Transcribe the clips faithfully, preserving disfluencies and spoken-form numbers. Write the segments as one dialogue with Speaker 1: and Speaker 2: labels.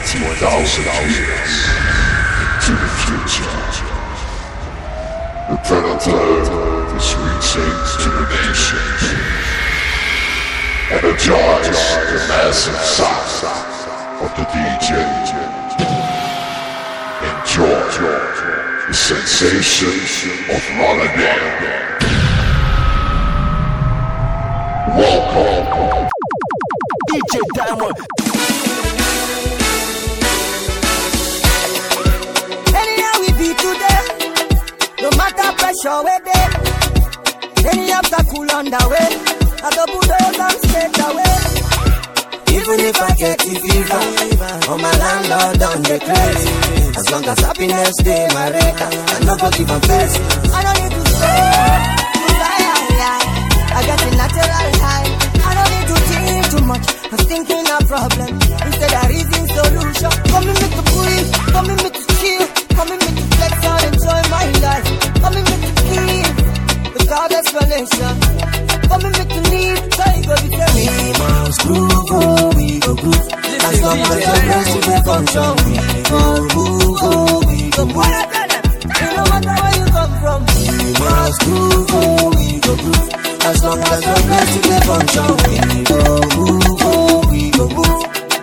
Speaker 1: twenty thousand years into the future. The predator is reaching to the nations. Energize the massive sound of the D J. Enjoy the sensation of Rotterdam. Welcome, D J Diamond.
Speaker 2: Anyhow we be today, no matter pressure we there. Any obstacle on the way, I go put those on straight away. Even if I get the fever, on my landlord on the crazy. As long as happiness stay my rate, I no go give a face. I don't need to stay, I got a natural high. I don't need to think too much, I'm thinking a problem instead of reason solution. Come in me to breathe, come in me to chill, come in me to flex and enjoy my life. Come in me to give without explanation. Come in me to need, so you go be tell me. We must groove, oh, we go groove. As long as the rest of the function, we go groove, oh, we go groove. No matter where you come from, we must groove, oh, we go groove. As long as the rest of the function, we go move, oh, we go move.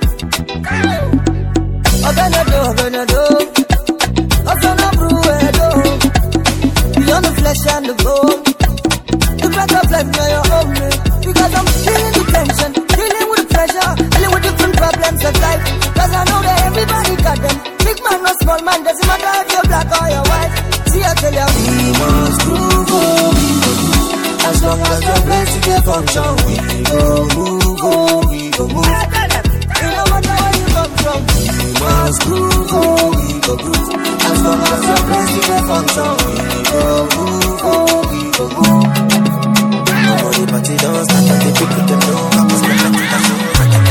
Speaker 2: I'm gonna do, I'm gonna do. I'm gonna brew it, oh. Beyond the flesh and the bone, the breath of life now you're home. Because I'm feeling the tension, dealing with the pressure, dealing with different problems of life. Cause I know that everybody got them. Big man or small man, doesn't matter if you're black or you're white. See, I tell you, we must groove, oh, we go groove. As long as the place to get function, we go move, oh, we go move. You no matter where you come from, we must groove, oh, we go groove. As long as the place to get function, we go move, oh, we go move. Nobody but you don't start at the pick with them, no. I was never to the show.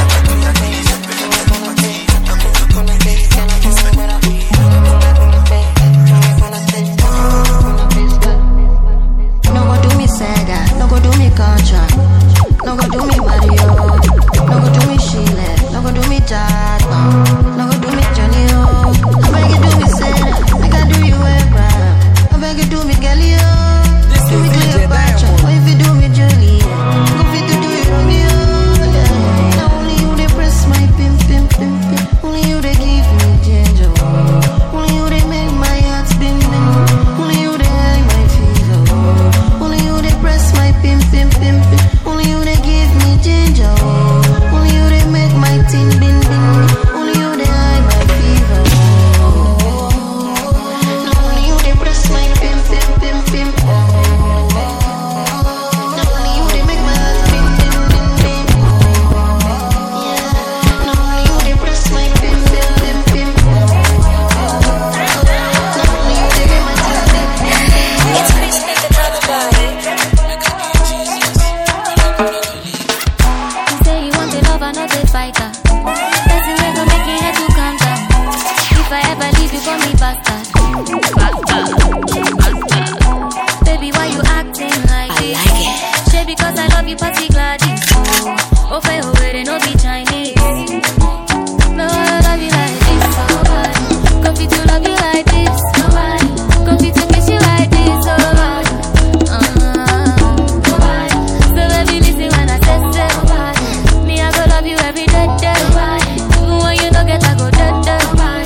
Speaker 3: No go do me Contra, no go do me Mario, no go do me Sheila, no go do me Jad, no go do me Johnny O. I beg you do me Sarah, I can do you Abraham. I beg you do me Galileo, do me Cleopatra, or if you do me Juliet, go fit to do you Romeo. Yeah. Now only you they press my pimp, pimp, pimp, pimp. Only you they give me ginger. Only you they make my heart spin, spin. Only you they hide my fever. Only you they press my pimp, pimp, pimp, pimp. Only you they give me ginger. Oh. Only you they make my tin bin, bin. Only you they hide my fever. Oh. No, only you they press my pimp, pimp, pimp, pimp. Oh. No, only you they make my heart spin, bin, bin, bin. Yeah. No, only you they press my pimp, pimp, pimp, pimp. Oh. No, only you they make my heart spin, bin, bin. It's me speaking out about it. Not a fighter. That's the way to make it head to counter. If I ever leave you, call me bastard. Bastard, bastard. Baby, why you acting like I this? Like it. Shit, because I love you, party Gladys. Oh, okay, oh, wait, no be Chinese. No, I love you like this. Nobody. Coffee to love you like this. Nobody. Coffee to kiss you like this. Nobody. Uh-huh. Nobody. So baby, listen when I say so. Nobody. I go love you every day, day. Even when you don't get, I go dead, dead.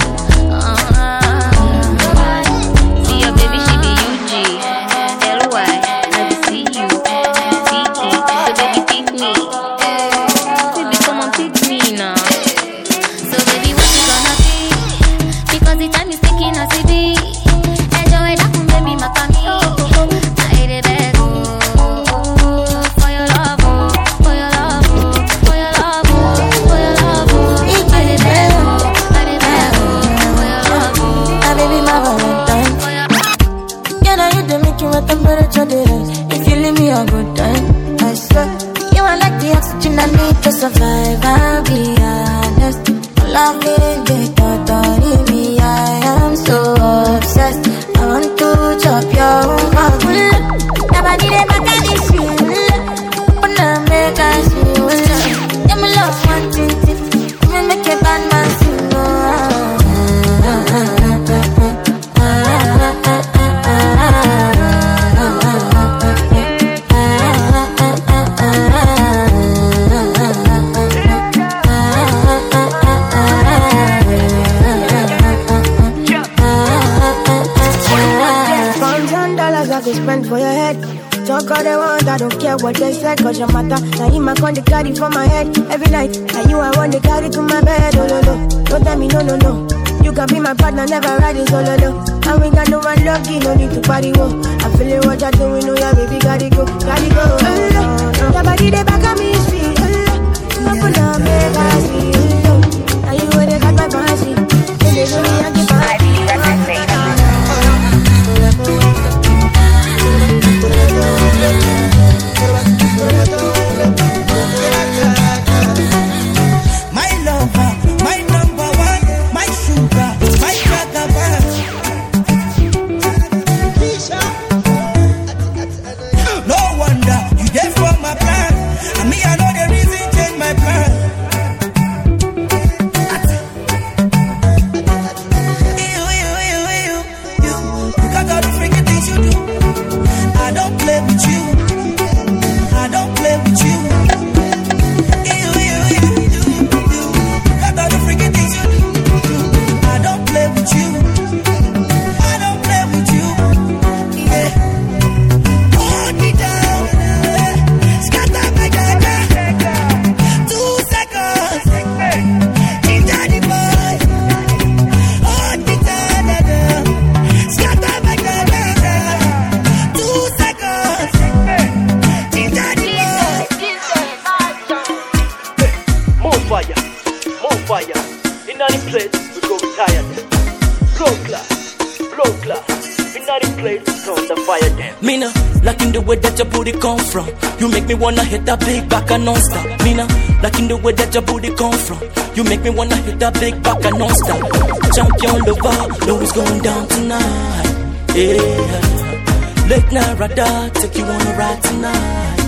Speaker 3: Uh-huh. See your baby, she be U G L Y. I be see you T T. So baby, pick me. Baby, come on, pick me now. So baby, what you gonna be? Because the time is taking a C D. Enjoy that one, baby, my family. I hate it back. For your love, for your love. If you leave me a good time, I swear you are like the oxygen I need to survive. I'll be honest, love me, get out me. I am so obsessed. I want to chop your mouth. Never need a back at this you. When I make us feel, yeah, my love one thing, me make a bad man sing.
Speaker 4: I don't care what they say, cause your matter. Now you my con the carry for my head every night. Now you I want to carry to my bed, oh no no. Don't tell me no no no. You can be my partner, never ride it solo no. And we got no one lucky, no need to party wo. I'm feeling what you're doing, oh yeah baby, gotta go, gotta go. Oh, no. Your body they back at me, sweet. Oh, open up, make I see. Oh, now you where they got my fancy. Then they show me I get back.
Speaker 5: My lover, my number one, my sugar, my vagabond. No wonder you there for my plan, and me I know the reason change my plan. You, you, you, you, you, because all the freaking things you do, I don't play with you. I don't play with you. You, you, you, you, you, because all the freaking things you do, I don't play with you. I don't play with you. Yeah. Hold me down, scatter my dada. Two seconds, ginger the boy. Hold me down, scatter my dada. Two seconds, ginger the boy.
Speaker 6: More fire, more fire. In any place, we go retire them. Blow class, blow class. In any place, we turn the fire them.
Speaker 5: Mina, liking the way that your booty come from. You make me wanna hit that big back and non-stop. Mina, liking the way that your booty come from. You make me wanna hit that big back and non-stop. Champion lover, know it's going down tonight. Yeah, late night radar, take you on a ride tonight.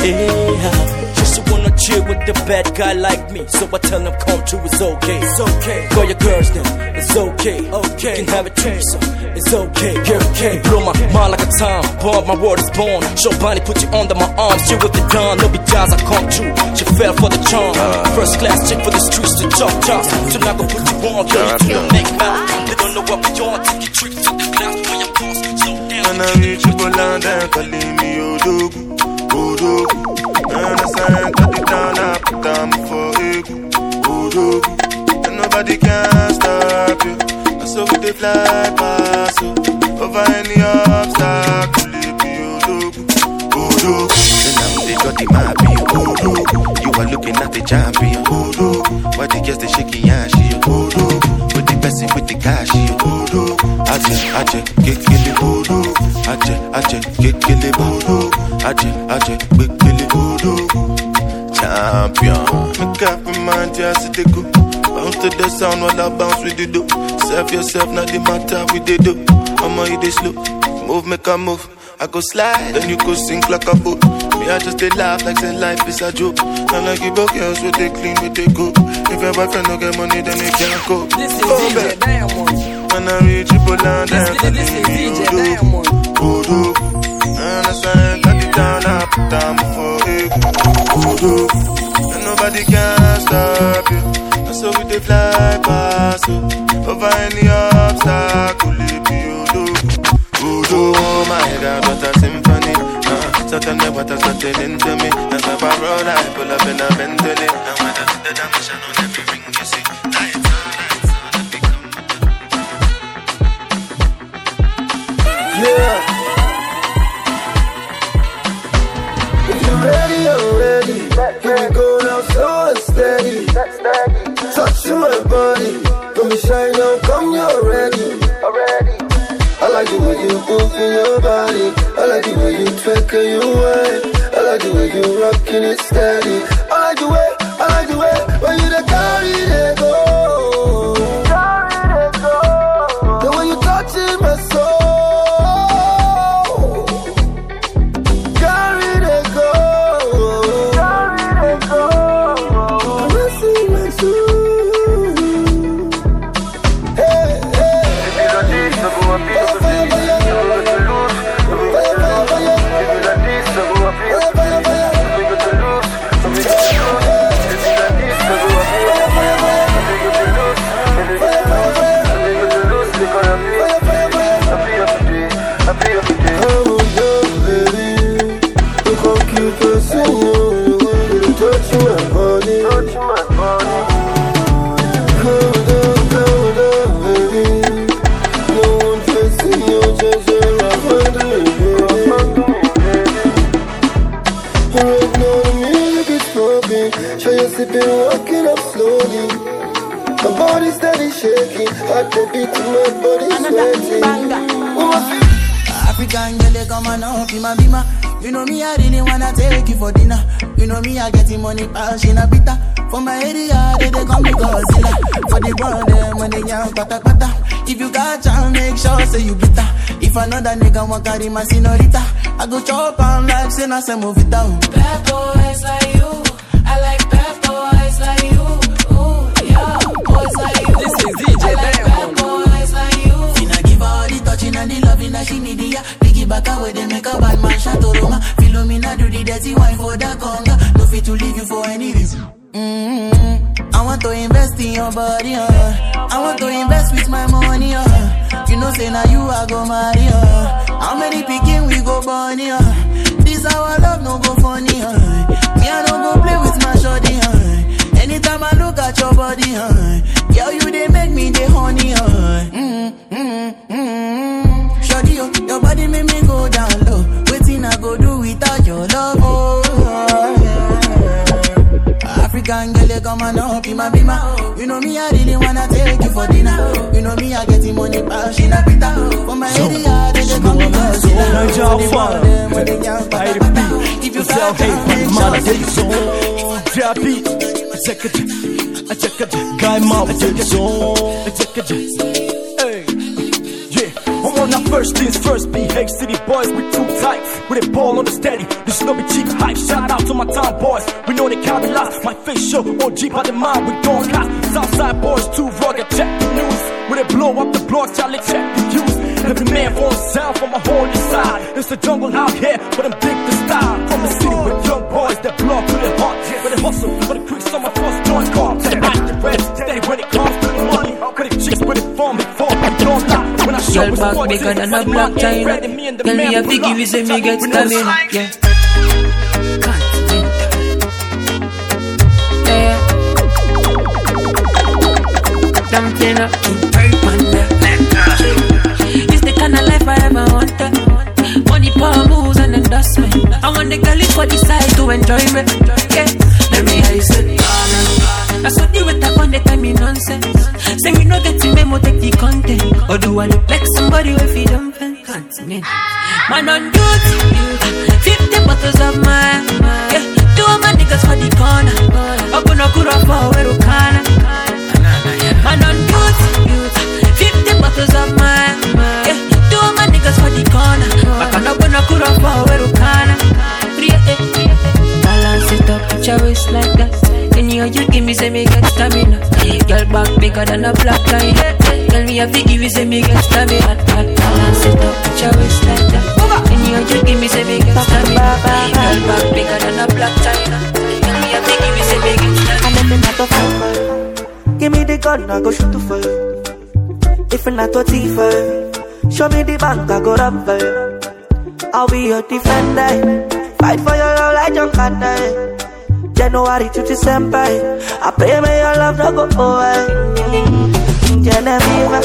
Speaker 5: Yeah, just wanna chill with the bad guy like me. So I tell them come true, it's okay. It's okay. Call your girls then, it's okay. Okay. You can have a threesome, it's okay. Girl, okay. Blow my mind like a time bomb, my word is born. Show Bonnie, put you under my arms. Chill with the dawn, no be jazz, I come true. She fell for the charm. First class chick for the streets to chop chops. So now go put you on, girl, you don't make mouth. They don't know what we on, take your trick to the clouds for your boss. Slow down.
Speaker 7: When I reach you, Poland, they're calling me Odogu, Odogu. And I sang at the town, I put down for Egu, Odogu. And nobody can stop you. And so we they fly past you. Over any obstacle, it be Odogu, Odogu.
Speaker 8: And now they got the map, Odogu. You are looking at the champion, Odogu. Why they just the shaky ass, Odogu. With the person with the cash, Odogu. Aje, aje, get kill it, Odogu. Aje, aje, get kill it, Odogu. Aje, aje, get kill it, Odogu. Champion.
Speaker 7: Make up in mind, just to go. Bounce to the sound while I bounce with the do. Serve yourself, not the matter with the do. I'ma hit it slow. Move, make a move. I go slide, then you go sink like a boat. Me, I just they laugh like say life is a joke. And I give up girls with they clean, with they go. If your boyfriend don't get money, then they can't go.
Speaker 9: This is
Speaker 7: oh,
Speaker 9: D J Diamond.
Speaker 7: When I reach Poland,
Speaker 9: This, this, this is D J Diamond.
Speaker 7: Odogu. And I sang at the town, I put down for it. Odogu. And nobody can stop you. And so we they fly past you. Over any obstacle, it be Odogu. Odogu. Oh my God, what a symphony. Uh, Certainly what has gotten into me. As I roll, I pull up in a Bentley. And when I do the damage, I know every ring you see. Lights on, lights on, I become.
Speaker 10: Yeah. If you're ready, I'm ready. Here we go now, slow and steady. Touching my body, come and shine on, come, you're ready. I like the way you move in your body. I like the way you twerk and you whine. I like the way you rockin' it steady. I like the way, I like the way when you the carry they go. The way you touching my soul. Carry they go. Caressing my soul. Hey, hey. you person, you want to touch my body. Touch my body. Calm down, calm down, baby. No one can see you, just your love under me, baby. Right now the music is pumping, show you sipping, walking up slowly. My body steady shaking, heart the beat to my body sweating.
Speaker 11: African girl, they come and up in my bima. You know me, I really wanna take you for dinner. You know me, I getting money, pass in a bita. For my area, they, they call me Godzilla. For the brown, them when they young, pata pata. If you got chance, make sure say you bitter. If another nigga want carry my senorita, I go chop on like say na se move it down.
Speaker 12: Bad boys like you, I like bad boys like you. Ooh, yeah, boys like you.
Speaker 9: This is D J
Speaker 12: I like bad boys like you.
Speaker 11: Finna give her all the touching and the loving that she need, yeah. Piggy back away, they make a bad man shot Roma. Philomena do the dirty wine for the conga. No fit to leave you for any reason. Mm-hmm. I want to invest in your body, uh. I want to invest with my money, uh. You know say now you I go marry, uh. How many picking we go bunny, uh. This our love no go funny, uh. Me I don't go play with my shorty, uh. Anytime I look at your body, uh. Girl you they make me the honey, uh. Mm-hmm, mm-hmm, mm-hmm. Shorty, yo, your body make me go down low. Waiting I go do without your love, oh, oh yeah. African girl, they come and up in my bima. You know me, I really wanna take you for dinner. You know me, I getting money, pass in a pita. For my area, they come and go. If you feel hate, man, I get you so. Drop it, I check it, I check it. Guy, mom, I check it, I check it.
Speaker 13: I'm on our first things first, behave city boys, we too tight. With a ball on the steady, this no be cheap hype. Shout out to my town boys, we know they count the lots. My face show, O G by the mind, we don't cast. Southside boys too rugged, check the news. When they blow up the block, Charlie check the views. Every man for himself, on my whole side. It's the jungle out here, but I'm big the style. From the city with young boys that blow to the heart. When they hustle, when the creeks on my first joint car. They act the red, steady when it comes to the money. Cause the chicks with it form before we don't lie. When I show
Speaker 14: girl back bigger than a black China. Tell me if you give you say me get stamina. Yeah. Yeah. Something up. It's the kind of life I ever wanted. Money, power, moves and endorsement. I want the girl for the side to enjoy me. Yeah. Let me hear you say. I saw you with that on the time in nonsense. Say me no get to memo, take the content. Or do I look like somebody with feet on fence? Continent. Man on duty, fifty bottles of mine. Yeah, two of my niggas for the corner. Up on a kura for where kana. Man on duty, fifty bottles of mine. Yeah, two of my niggas for the corner. Back on up on a kura for where kana. Balance it up, put your waist like that. You give me say me get stamina. Girl back bigger than a black line. Tell me if you give me say me get stamina. Balance it up, put your waist like that. And you give me say me get stamina. Girl back bigger than a black China. Tell me if you give me say me get stamina.
Speaker 15: And then me not a fight. Give me the gun, I go shoot to fire. If you're not a thief, show me the bank, I go rob fire. I'll be your defender. Fight for your love like John Carter. January to December, I pray may your love not go away. Genevieve,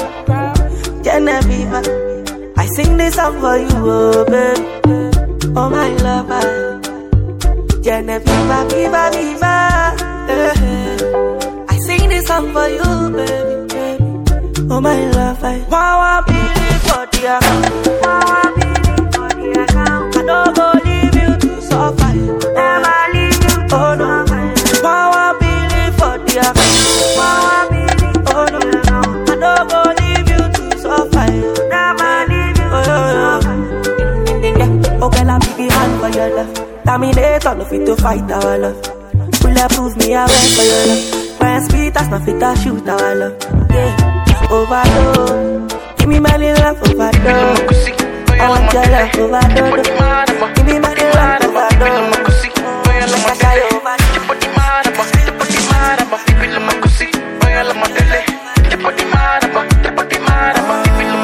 Speaker 15: Genevieve, I sing this song for you, oh baby, oh my lover. Genevieve, viva, viva, eh. I sing this song for you, baby, baby, oh my lover. Wow, I believe for the account, wow, I believe for the account. I don't go leave you to suffer, never leave. Oh no, wow, I believe for the account. Wow, I believe, oh no, I don't go leave you to suffer. Never leave you to suffer. Yeah, oh girl, I'm big hand for your love. Dominate on the fit to fight our love. Will you prove me I went for your love? When speed that's not fit to shoot our love. Yeah, overdose. Give me my little love overdose. I want your love overdose. Give me my little love overdose.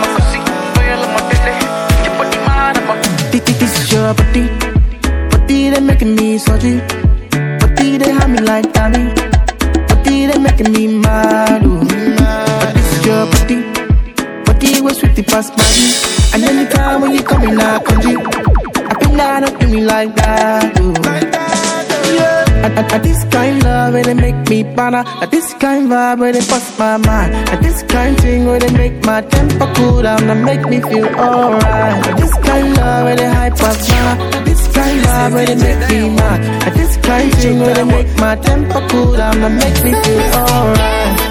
Speaker 15: This is your body, body
Speaker 16: they making me surgery? Body they have me like Danny. Body they making me mad, oh. But this is your body. Body was sweetie past body. And anytime when you come in our country, I think that don't do me like that, oh. Yeah. At, at, at this kind love where they make me banner. At this kind vibe where they bust my mind. At this kind thing where they make my temper cool down and make me feel alright. At this kind love where they hype us now. At this kind vibe where they make me mad. At this kind thing where they make my temper cool down and make me feel alright.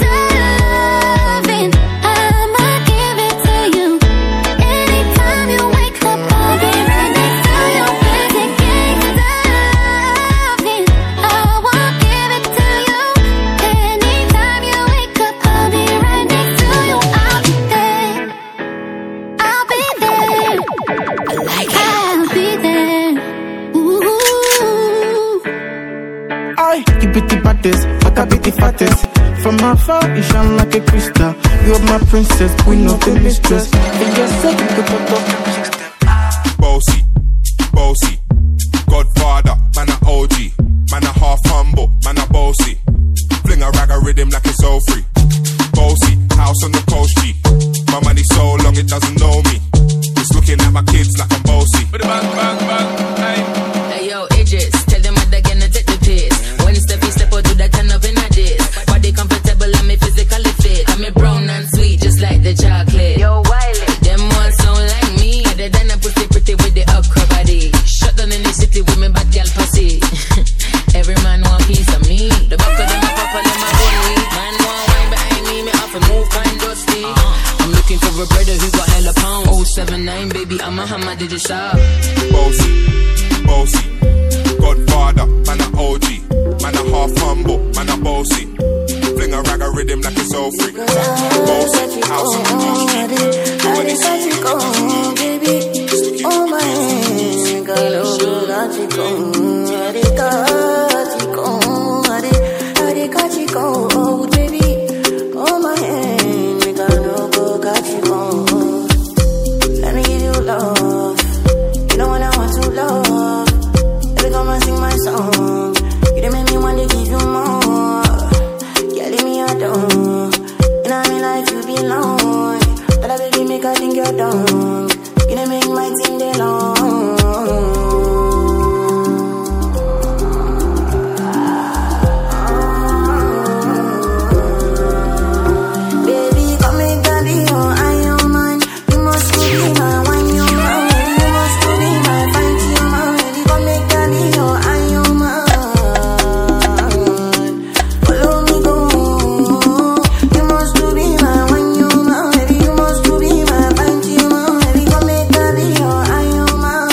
Speaker 16: But I be the fattest. From afar, you shine like a crystal. You are my princess, queen of the mistress. In your second, you put up
Speaker 17: Bossy, bossy, Godfather, man a O G, man a half humble, man a bossy. Fling a rag a rhythm like it's all free. Bossy, house on the coast G. My money so long it doesn't know me. It's looking at my kids like I'm bossy. Bang, bang, bang, hey.
Speaker 18: Hey yo, Idris, tell them what they're gonna take the piss. When step you step or do that turn up in a diss. Body comfortable and me physically fit. I'm a brown and sweet just like the chocolate. Yo, Wiley, them ones sound like me. They done a pretty pretty with the upper body. Shut down in the city with me bad gal pussy. Every man want piece of me. The back of them a pop and them a bun weed. Man want wine behind me, me off and move kind dusty. Uh-huh. I'm looking for a brother who got hella pound. oh seven nine baby, I'm a hammer, did you shop?
Speaker 17: Bossy, bossy, Godfather, man a O G. Man a half humble, man a bossy. Fling a rag a rhythm like it's all free. Bossy, house on the coast G.
Speaker 19: I decided to go, baby. Oh my hand, got over, got you go. I did got you go, I did, I did got you go, baby. Oh my hand, got over, got you go. Let me give you love. You know what I want to love. Every time I sing my song, you done make me want to give you more. Yeah, leave me alone. In my life you belong. But I baby make I think you're dumb. You done make my team day long. Baby, come make daddy, oh, I am mine. You must be my wine, you mine. You must be my fine, you mine. Baby, come make daddy, oh, I am mine. Follow me, go. You must be my wine, you mine. Baby, you must be my fine, you mine. Baby, come make daddy, oh, I am mine.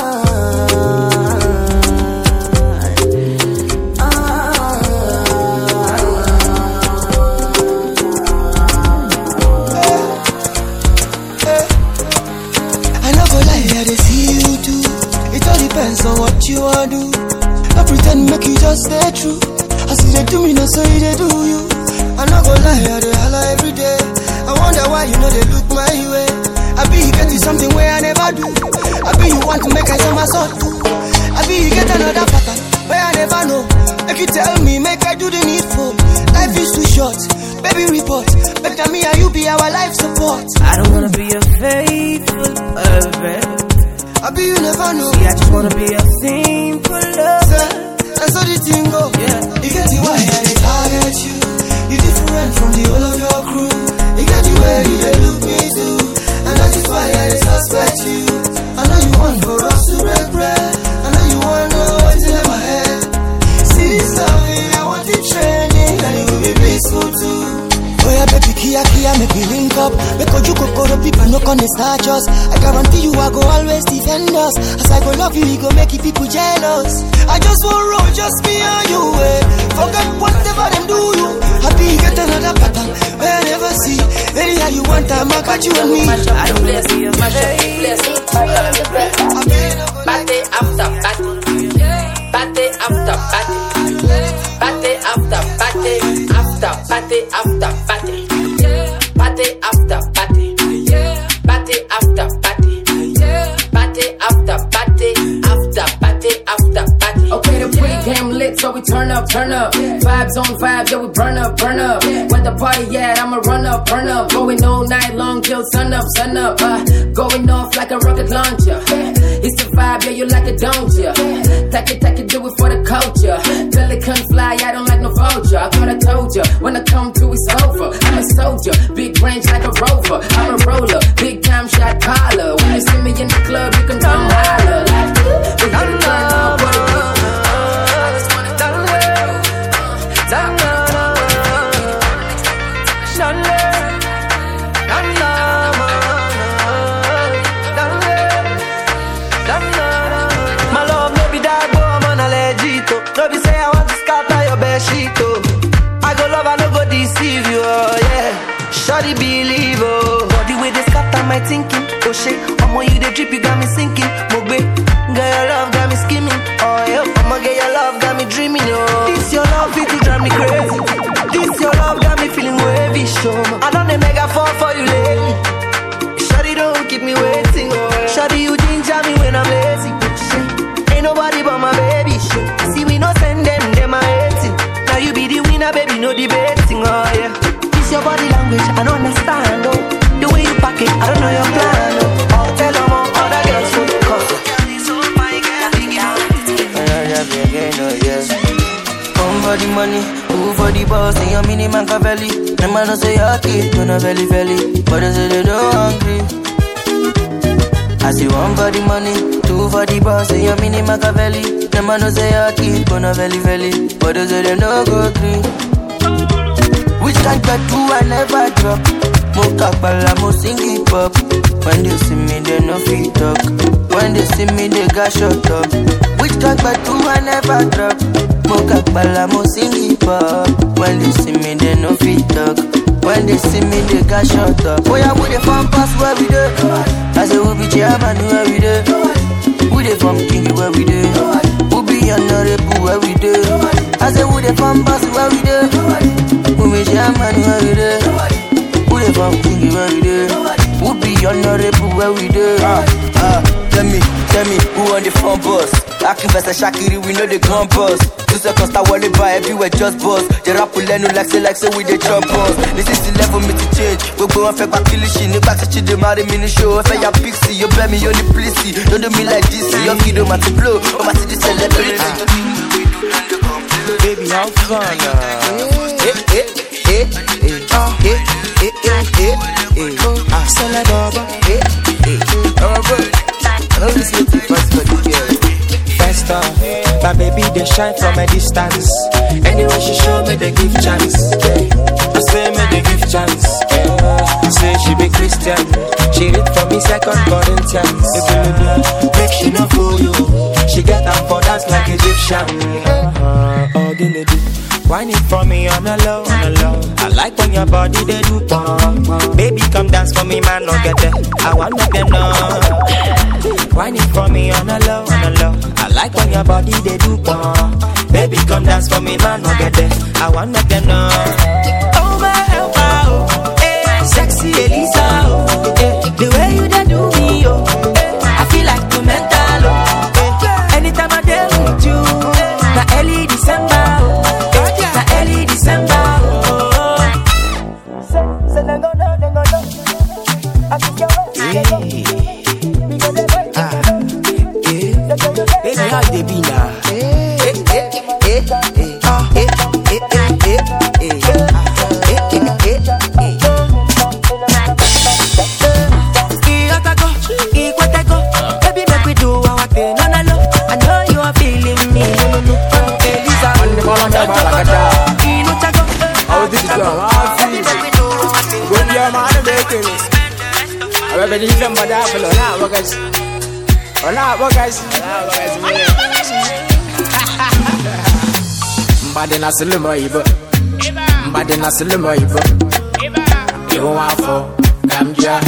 Speaker 2: I no go lie, I dey see you too. It all depends on what you want do. No pretend, make you just stay true. As you dey do me, no so you dey do you. I no go lie, I dey holla every day. I wonder why you know they look my way. I be you get you something where I never do. I be you want to make I sell my soul. I be you get another pattern where I never know. Make you tell me, make I do the needful. Life is too short, baby report. Make me and you be our life support.
Speaker 20: I don't wanna be a faithful lover.
Speaker 2: I be you never know.
Speaker 20: See, I just wanna be a simple lover.
Speaker 2: And so the thing go, yeah. You get the why I dey target you. You different from the whole of your crew. You get the way you dey look me too. And that is why I dey suspect you. I know you want for us to break bread. I know you want to know what's in my head. See this loving, I want it training. And it will be peaceful too. Oh yeah, baby, kia kia, make we link up. Because you go go to people, no con start us. I guarantee you, I go always defend us. As I go love you, we go make you people jealous. I just want roll, just me and you, eh. Forget whatever them do you. Happy you get another pattern where I never see. Anyhow you want time, I got you and me.
Speaker 18: I don't bless you, mash up, bless you. Party after party, party after party, party after party, after party after party, party after party, party after party, party after party, after party after party.
Speaker 21: lit, so we turn up, turn up. Vibes on vibes, yeah, we burn up, burn up. Where the party at, I'ma run up, burn up. Going all night long till sun up, sun up. Uh, going off like a rocket launcher. It's the vibe, yeah, you like it, don't ya? Take it, take it, do it for the culture. Pelican fly, I don't like no vulture. I thought I told ya, when I come to, it's over. I'm a soldier, big range like a rover. I'm a roller, big time shot caller. When you see me in the club, you can come holler. Like, we hit the turn up, what it do? I just wanna do it. Down low.
Speaker 15: No be say I want to scatter your bedsheet, oh. I go love, I no go deceive you, oh yeah. Shawty believe, oh. Body way they scatter my thinking, oh shit. Omo you the drip, you got me sinking, Mogbe. Girl your love got me skimming, oh yeah. Omo girl your love got me dreaming, oh. This your love, it to drive me crazy. This your love got me feeling wavy, show. I done a mega fall for you lately. Shawty don't keep me waiting, oh. Shawty you ginger me when I'm lazy, shit. Ain't nobody but my baby, shit. See we no send them, them a hating. Now you be the winner, baby, no debating, oh yeah. This your body language, I don't understand, oh. The way you pack it, I don't know your plan, oh. Oh, tell them all other girls, so cause one for the money, two for the boss, and your mini Machiavelli. Them man don't say your kid, do no belly belly, but they say they don't hungry. I see one for the money, two for the boss, and your mini Machiavelli. Them man don't say your kid, do no belly belly, but they say they don't go green. Which can't get through, I never drop. Moka bala, mo sing hip hop. When they see me, they no fit talk. When they see me, they got shut up. Which can't get through, I never drop. Moka bala, mo sing hip hop. When they see me, they no fit talk. When they see me, they got shut up. Boy, I would have found pass where we do. I say, we'll be chairman where we do. We the from King where we do. We'll be honorable where we do. I say, we the from pass where we do. We'll be chairman where we do. We the from King where we do. We'll be honorable where we do. Ah, ah, tell me, tell me, who on the front bus? Acting versus Shakiri, we know the gun boss. Two seconds, I want to buy everywhere, just boss. The rap will learn, like say, like say, with the chop boss. This is the level, me to change. We go and fake back, kill the shit. Nigga, touch it, they marry me in the show. If I have pixie, you blame me, you only please. Don't do me like this, your kid, don't matter blow. I'm at the celebrity.
Speaker 22: Baby, how fun, uh? Eh, eh, eh, eh, uh, eh, eh, eh, eh, eh, ah, Salababa, eh, eh, oh, bro. I know this is the first for the girl. First off, my baby, they shine from a distance. Anyway, she show me they give chance. Yeah. I say me they give chance. Yeah. Say she be Christian. She read for me second Corinthians. Make she no fool you. She get up for dance like Egyptian. Uh-huh. Oh, give me the wine it for me on a low, on a low. I like when your body they do pump. Baby, come dance for me, man, no get there. I want make them know. Wine it for me on a low, on a low. I like when your body they do pump. Baby, come dance for me, man, no get there. I want make them know. Oh my help, oh, eh, sexy Elisa, oh, eh, the way you done do me, oh, eh, I feel like the mental, oh, eh, anytime I deal with you, eh, na early December, oh, eh, na early December, oh. Say, say, no, no, no, no, no. I think you're right. Baby, how they be now? Eh, eh, eh, eh, ah, eh, eh, eh, eh, eh, eh, eh, eh, eh. Iyotako, Ikweteko, baby, make we do our thing. No, no, no, I know you are feeling me. No, no, no, Elisa, Inutako, how did you go?
Speaker 15: baby, make we do our thing.
Speaker 22: When your man making it, I will be even better for now, because. Hola, guys. Mbade na silimo ibo. Mbade na silimo ibo. You want for Gamja.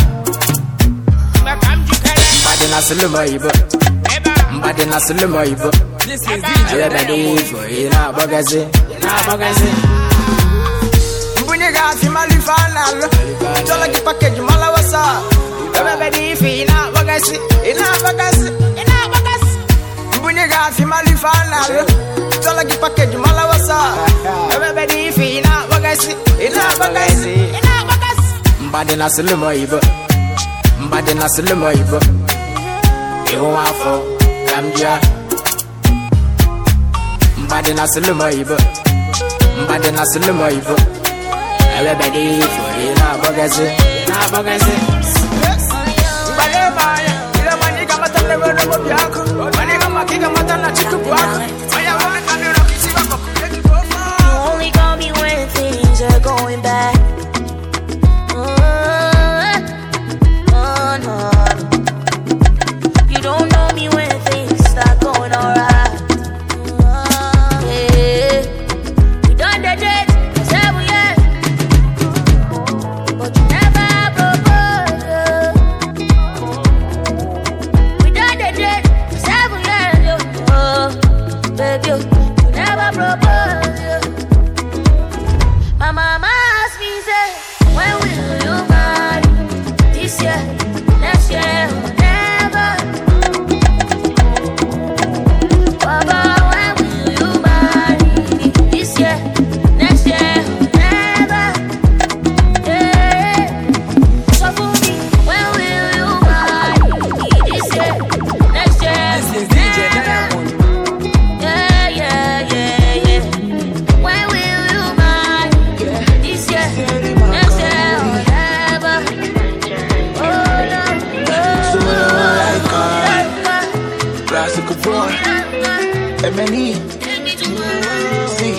Speaker 22: Mbade na silimo ibo. Mbade na silimo ibo. This is D J Ibo. Ina bagazi, ina bagazi.
Speaker 16: Mbunye gasi malifana. Chola ki package malawasa. Everybody fi ina bagazi, ina bagazi, ina bagazi. Mbunye gasi malifana. Chola ki package
Speaker 1: Mbade na silimo ibo. Mbade na silimo ibo. Ewo afo kamja. Mbade na silimo ibo. Mbade na silimo ibo. Everybody for you na bagaze, na bagaze. Mbade maya, ila maniga matale wero mo biako. Maniga makiga matana chiku bwako. Maya wame kamera kisiwa kwa kuleki koma.
Speaker 3: You only call me when things are going bad. You don't know me when things start going alright. Uh, yeah. We done the date for seven years, but you never proposed. Yeah. We done the date for seven years, yo. Oh, baby, you never proposed. Yeah. My mama asked me, say, when will you marry? This year, next year. Baba, when will you marry me? This year, next year, never. Yeah. So for me, when will you marry me? This year, next year, this is D J Diamond. Yeah, yeah, yeah, yeah. When will you marry? This year, next year, never. Oh no, oh,
Speaker 16: so like a classical boy. M N E See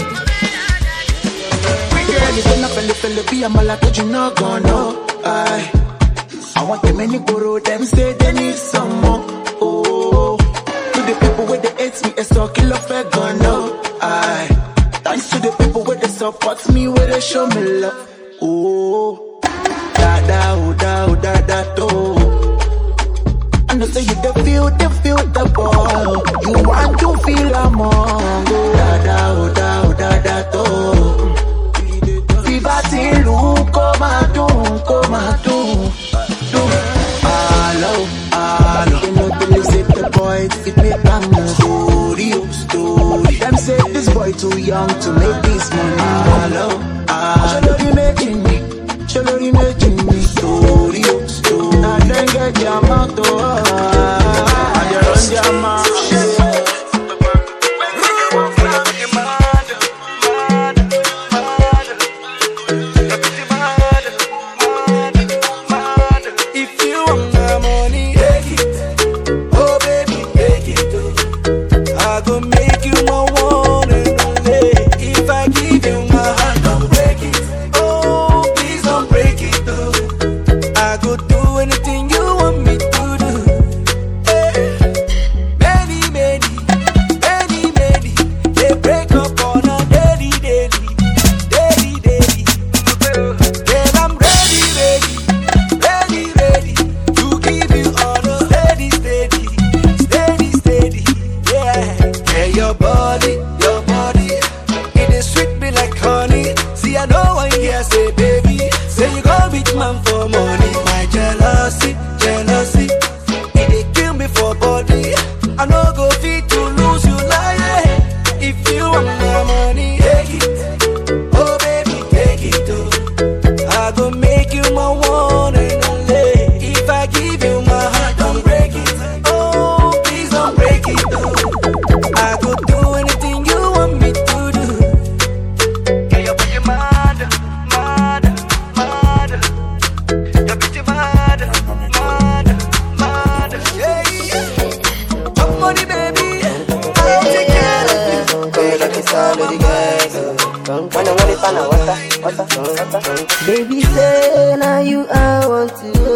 Speaker 16: Girl, you been a fella, fella, be a malaka, you not gonna know I I want them any guru, them say they need some more. Oh, to the people with the hate me, it's all kill off, I gonna know I thanks to the people with the support me, where they show me love. Oh, da da, oh da, oh da da, do. I know say you the feel, the feel the ball. You want to feel among. Oh da da, oh da, oh da da do. Viva till you come and do, come and do, do. Hello, hello. You know the listen the boy, it make them no story, oh story. Them say this boy too young to make this money. Hello, hello. Shalori making me, shalori making me story, oh story. Now then get your mouth to.
Speaker 23: Baby, say now you I want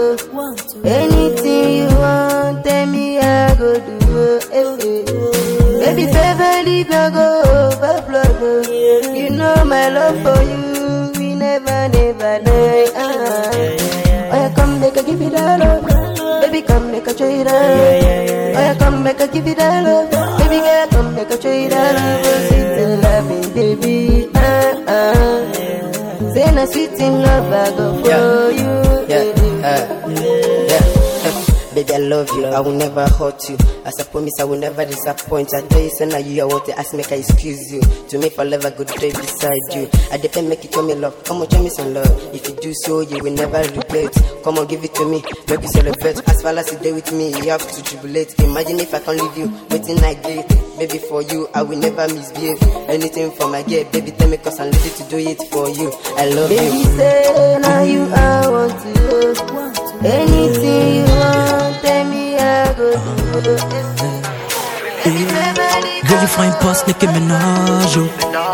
Speaker 23: to. Anything you want, tell me I go do. Eh, eh. Baby, say believe I go overflow. You know my love for you, we never, never die. Ah. Oh, yeah, come make I give you that love. Baby, come make I show you that love. Oh, yeah, come make I give you that love. Baby, girl, come make I show you that love. Oh, sweet and loving, baby. Ah, ah. Say na sweet in love, I go for
Speaker 1: yeah.
Speaker 23: you.
Speaker 1: Yeah, uh, yeah.
Speaker 23: baby, I love you. I will never hurt you. As I promise, I will never disappoint. I tell you, so now you are what I ask, make I excuse you. To me, forever good day beside you. I depend, make it show me love. Come on, show me some love. If you do so, you will never regret. Come on, give it to me, make you celebrate. As far as you do with me, you have to jubilate. Imagine if I can leave you, waiting I get. Baby, for you, I will never misbehave. Anything for my girl, baby, tell me, cause I'm ready to do it for you. I love baby, you. Baby, say, now you I want to do. Anything you want, tell me I go do.
Speaker 4: Girl, you fine past Nicki Minaj, oh.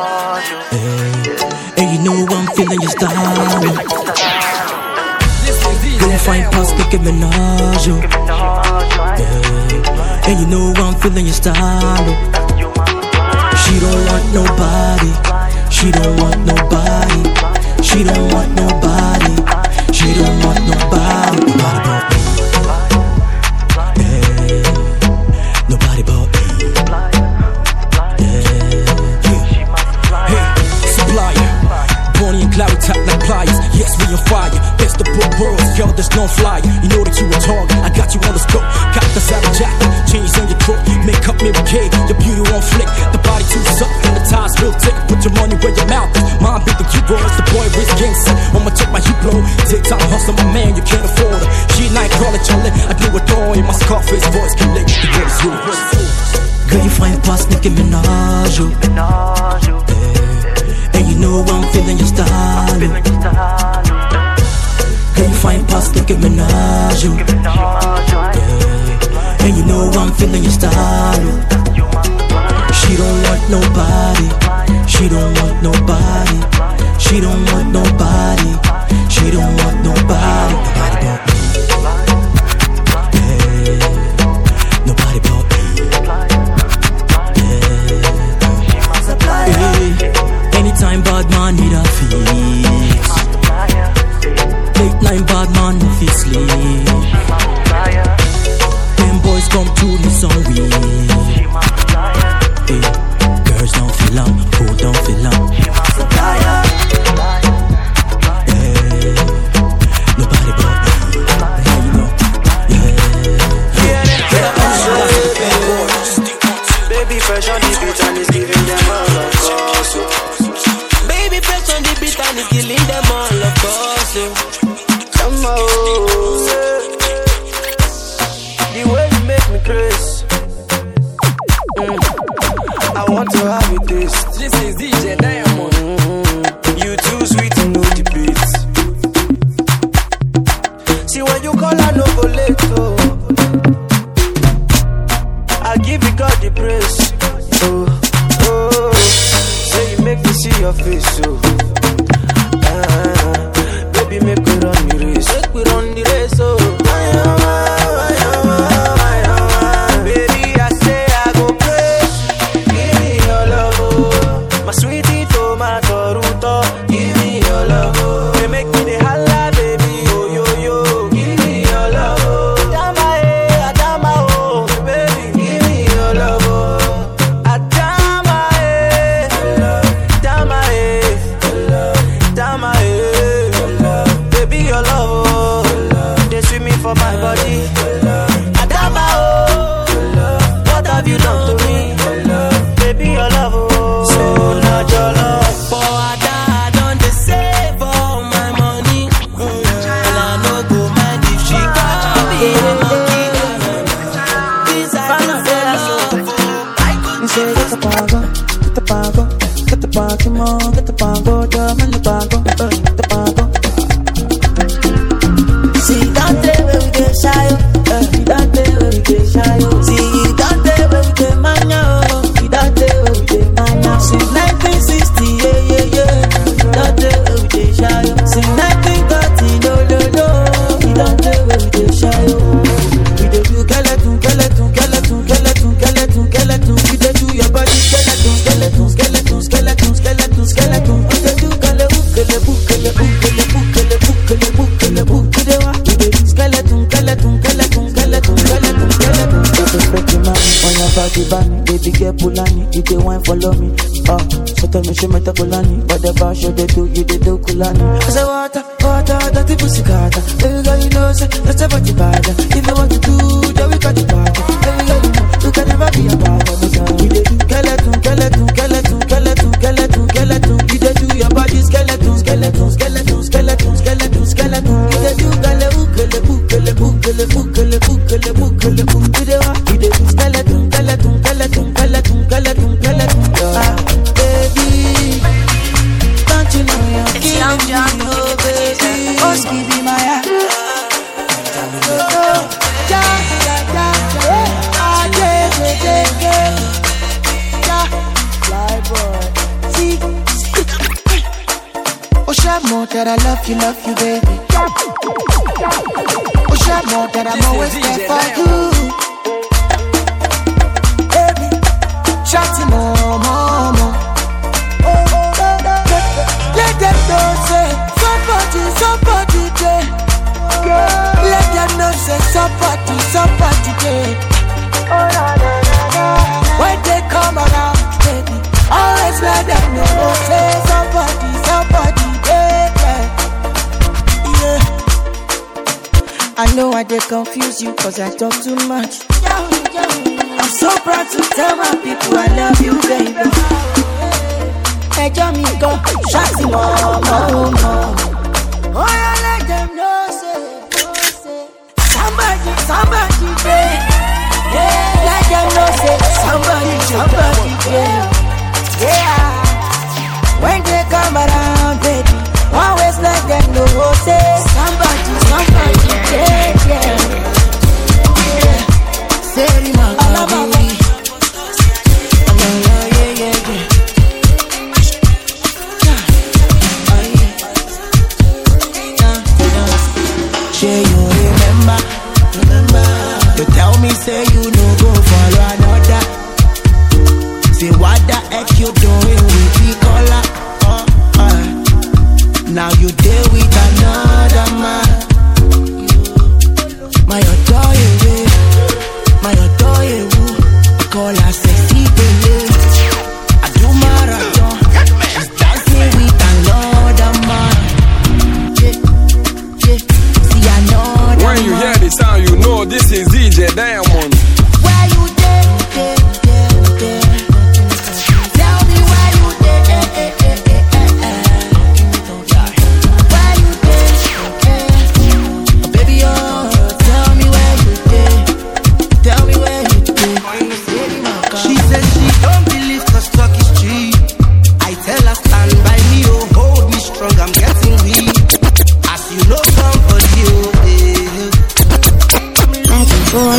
Speaker 4: Hey. And you know I'm feeling your style. Girl, you fine past Nicki Minaj, oh. Hey. And you know I'm feeling your style, oh. She don't want nobody. She don't want nobody. She don't want nobody. She don't want nobody. Nobody but me. Yeah. Nobody but me. Yeah. Yeah. Hey, supplier. Bonnie and Cloud tap like pliers. Yes, we on fire. Best of both worlds, yo, there's no flyer. You know that you a target. I got you on the scope. Got the saddle jacket, chains on your throat. Makeup, Mary Kay, your beauty on flick. The body too soft, and the ties real thick. Put your money where your mouth is. Mom big the cute boys, the boy risk gangster. I'ma check my heat blow. Take time hustle, my man, you can't afford her. She night call it challenge. I do it all in my Scarface voice. Can lick the greatest you. Girl, you fine past Nicki Minaj, oh. And you know I'm feeling your style. Girl, you fine past Nicki Minaj, oh. And you know I'm feeling your style. She don't want nobody. She don't want nobody. She don't want nobody. She don't want nobody. Nobody but me. Yeah. Hey. Anytime bad man need a fix. Late night bad man no fit sleep. Them boys come to the song we. Hey. Girls don't feel am, who don't feel am. Yeah. Nobody but me. Yeah, you know. Yeah.
Speaker 5: Baby fresh on the beat and it's giving them all of course. Baby fresh on the beat and it's killing them all of course. Come on. The way you make me crazy. Mm. I want to have you taste.
Speaker 9: This is D J Diamond.
Speaker 5: Mm-hmm. You too sweet to know the beat. See when you call I no go late oh. I give you God the praise. Oh, oh. Say you make me see your face oh. uh, Baby make we run the race. Make we run the race oh.
Speaker 2: Baby girl Pulani, if they wine follow me.
Speaker 16: Ah, so tell me she met a kulani, but the bar show they do, you they do kulani. I say water, water, dirty pussy carter. Every girl you know say that's a body bad. If you want to do, then we got the party. Every girl you know you can never be a bad. You they do skeleton, skeleton, skeleton, skeleton, skeleton, skeleton. You they do your body skeleton, skeleton, skeleton, skeleton, skeleton, skeleton. You they do gale ukele ukele ukele ukele ukele ukele ukele. You they what? You they do skeleton, skeleton, skeleton, skeleton, skeleton, skeleton. Ah, baby, don't you know you're
Speaker 11: It's Young John,
Speaker 16: oh baby,
Speaker 11: oh Skibby Maya.
Speaker 16: Oh, share more that I love you, love you, baby. Oh, share more that I'm always there for you. Baby, chatting more, more, more. Oh, oh, oh, oh. Let them know, say, somebody, somebody, day. Let them know, say, somebody, somebody, day. Oh, na, na, na, na. When they come around, baby, always let them know, say, somebody, somebody, day. Yeah. I know I did confuse you, cause I talk too much. I'm so proud to tell my people I love you, baby. Hey, Johnny, go, shut him up, more, more. Oh, yeah, let them know, say, say, somebody, somebody, baby. Yeah, let them know, say, somebody, somebody, baby. Yeah, when they come around, baby, always let them know, say, somebody, somebody, yeah, yeah. Yeah, say, my baby. Yeah, yeah, yeah. Say you remember, remember. You tell me, say you no go follow another. Say what the heck you doing with the color? Uh, uh. Now you deal with another man. My adore you, my adore you. I call her sexy baby. I do marathon. She's dancing with another man. Yeah, yeah. See another
Speaker 9: When you
Speaker 16: man.
Speaker 9: hear the sound, you know this is D J Diamond.
Speaker 16: Where you dey, dey, dey, dey. Tell me where you dey, eh, eh, eh, eh, eh, eh. Where you dey, eh. Oh, baby, oh, tell me where you dey. Tell me where you dey. She said she don't believe 'cause talk is cheap. I tell her stand by me, oh, hold me strong, I'm getting weak. As you know somebody, oh, eh.
Speaker 19: Magic boy.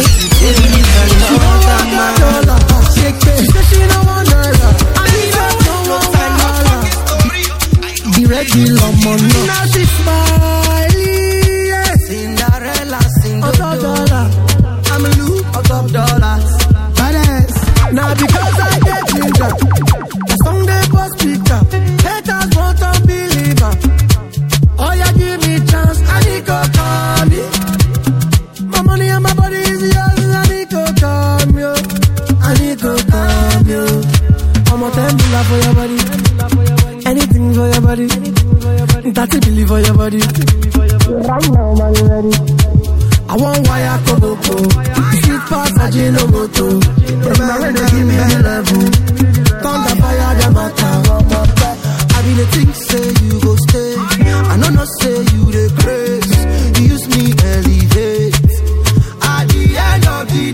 Speaker 2: Regular money. Now she's smiling, yeah. Cinderella, Cinderella. Dollar. I'm a loop out of dollars. Badass. Now because I get ginger, the song they post picture. Haters won't believe her. Oh, yeah, give me chance. I need to call me. My money and my body is yours. I need to come you. I need to come you. I'm a ten dollar for your body. Anything for your body. Thirty billion for your body. Right now, man, you ready? I want wire koboko. Sweet pass a Ginomoto. Remember when they give me the level. Thunder fire the matter. I be the thing say you go stay. I know not say you the grace. You use me elevate. At the end of the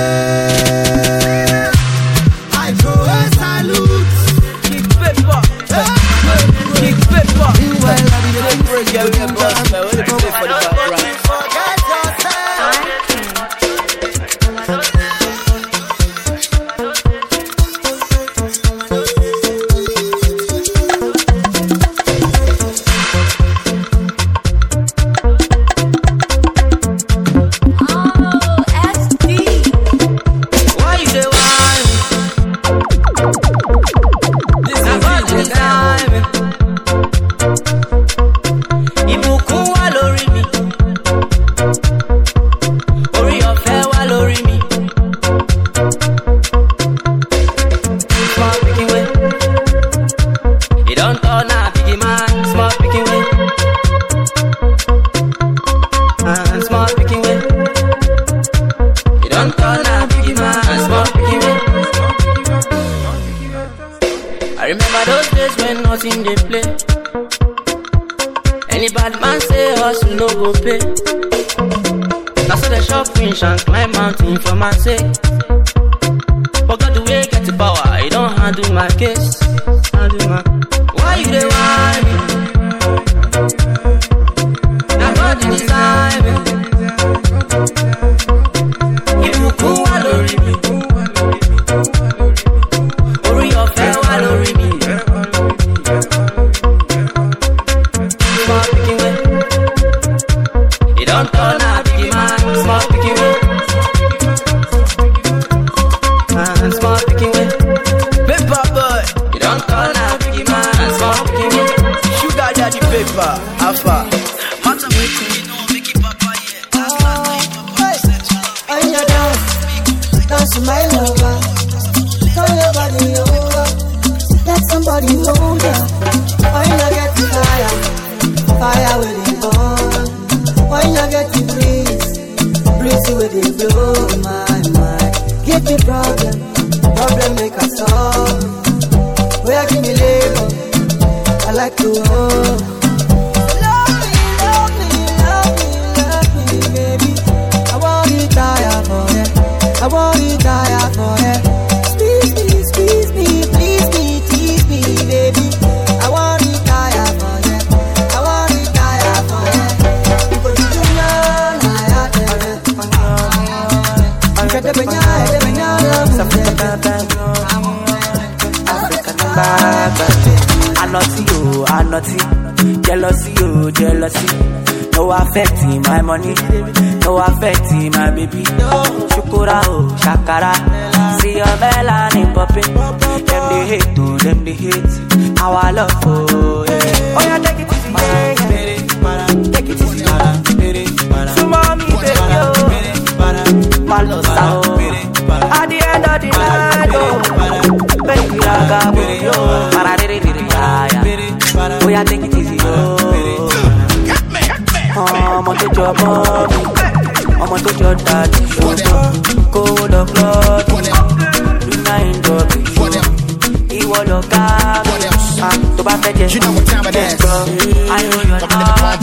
Speaker 2: day, I throw a salute.
Speaker 11: Kick paper. Kick paper.
Speaker 2: Meanwhile, I be the thing
Speaker 11: break your boss, man. What the play for the background? I remember those days when nothing they play. Any bad man say hustle no go pay. Now so the shop winch and climb mountain for my sake. Forgot the way get the power, I don't handle my case. Handle my. Why you dey whine me? Now God you design me. If you cool, I don't read me. Ori your fair, I don't read me. Small picking way. You don't turn out biggie man. Small picking way. And small picking way.
Speaker 22: Paper boy.
Speaker 11: You don't turn out biggie man. And small picking way.
Speaker 22: Sugar daddy paper. Alpha. Matter making.
Speaker 2: Dance to my lover, turn your body over, let somebody hold ya. Why not get the fire, fire with it burn? Why not get the breeze, breeze with it blow? My, my, give me problem, problem make us solve. Where give me labor, I like to hold. Love me, love me, love me, love me, baby. I want you tired for ya. I want you tired for her. Squeeze me, squeeze me, please me, tease me, baby. I want you tired for her. I want you tired for her. But you know, I have to. I'm ready to be young, to be young.
Speaker 6: I'm not you, I'm not you. Jealousy, you, jealousy. No affecting my money, no affecting my baby. Shukura, oh, shakara. See your melanin popping. Them they hate, oh, them they hate. Our love, oh, yeah. Oh, yeah, take it easy, yeah. Take it easy, yeah. So, mommy, baby, oh. Malosa, oh. At the end of the night, oh. Baby, I got you, oh. Oh, yeah, take it easy, oh. I'm on the job, mommy. I'm on the job, daddy. Go the blood. Do nine double. He was a guy. To buy fetches. You know what time it is. I know you're not.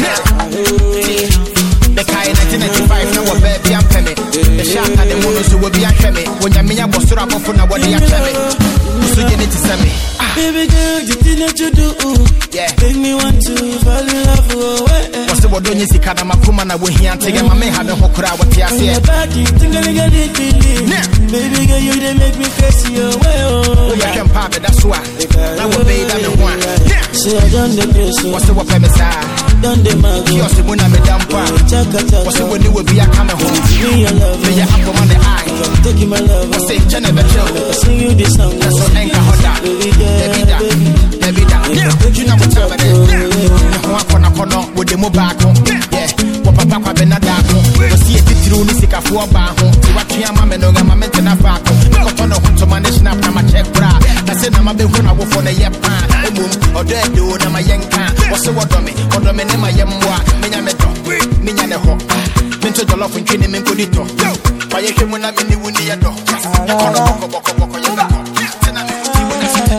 Speaker 7: The kind nineteen ninety-five, now what baby I'm penny. The shot at the moon who will be a chemmy. When your mia was up for now, what they are chemmy. So you need to send me.
Speaker 8: Baby girl, the thing that you do, yeah, make me want to fall in love. Oh, eh.
Speaker 7: What's the word on you see? Kada makuma na we here and take my man have a hokura what you see.
Speaker 8: Baby girl, you they make me crazy. Oh, oh,
Speaker 7: yeah, can pop it. That's why. Now we pay that the one.
Speaker 8: So I done the best.
Speaker 7: What's the word?
Speaker 8: Done the mago.
Speaker 7: You're the one I'm a damn part. What's the one you will be a camera home?
Speaker 8: Me your love.
Speaker 7: Me your apple on the eye.
Speaker 8: Taking my love.
Speaker 7: What's the Jennifer Joe?
Speaker 8: I sing you this song.
Speaker 7: That's what anchor hold up. Baby da, baby da. You know what time it is. No one corner corner with the mobile. Yeah, what papa papa be na da. You see it through ni sika for ba ho. You watch your mama no ga mama tena fa ko. Ko tono ho to manage na na check bra. Na say na ma be ho na wo for na ye pa. Emum odo edo na ma yenka. Wo se wo do me, odo me ne ma yemwa. Me nya me do. Me nya ne ho. Me to jollof ntwe me ko dito. Fa ye hwemu na me ni wuni ye do. Ko no boko boko boko ye me ko. Tena me ti wo na sita.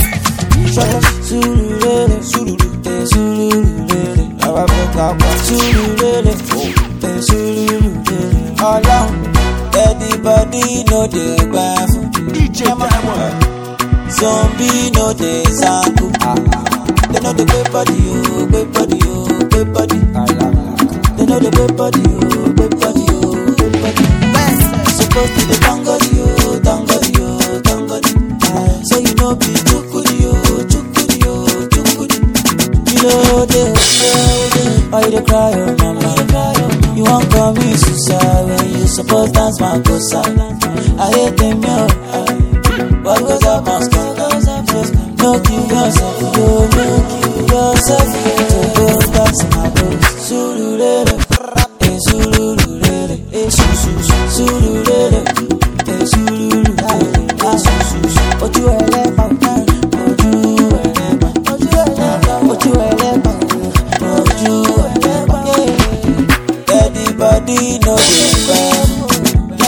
Speaker 8: Sululele, sululele, sululele. Now I make up sululele, sululele. All out, everybody know the bath. D J Diamond, zombie know the zanku. They know the good body, oh, good body, oh, good body. They know the good body, oh, good body, oh, good body. Supposed to the tango, oh, tango, oh, tango. So you know be too good, oh, too good, oh, too good. You know the, why you cry, oh, mama? You won't call me suicide when you suppose dance my cosa. I hate them, yo. What goes up must come. No kill yourself, no, no kill yourself. So go dance my cosa. Sululele, eh, sululele, eh, su su su, sululele, eh, sululele, ah su su su. Ojú ẹlẹ́pà, ojú ẹlẹ́pà, ojú ẹlẹ́pà, ojú ẹlẹ́pà, ojú ẹlẹ́pà. Everybody know the crap.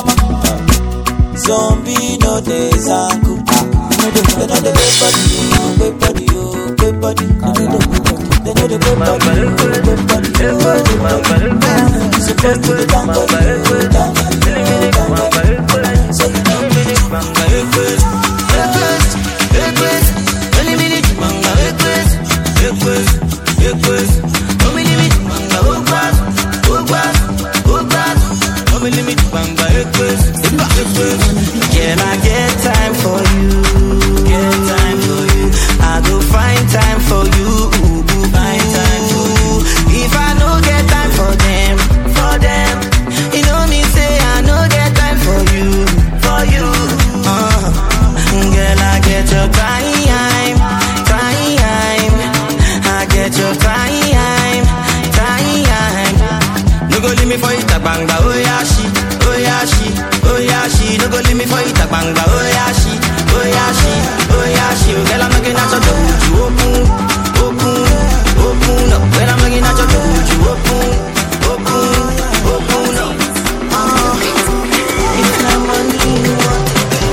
Speaker 8: Zombie know the zanku. They know the body. good body, oh, good body. They know the good body, good body, good body. Supposed to be down, but you're down, so you don't need it, manga, request, request, request. Only minute, manga, request, request, request. Only minute, manga, request, request, request. Only minute, manga, request, request. Can I get time for you? Get time for you. I go find time for you. Find time for you. If I no get time for them, for them, you know me say I no get time for you, for you. Uh, girl, I get your time, time. I get your time, time. No go leave me for it, banga, oh yeah she, oh yeah she, oh yeah she. No go leave me for it, banga, oh yeah she, oh yeah she, oh yeah she. Girl, I'm looking at your door, would you open, open, open up? When I'm looking at your door, would you open, open, open up? Uh, if not money, you want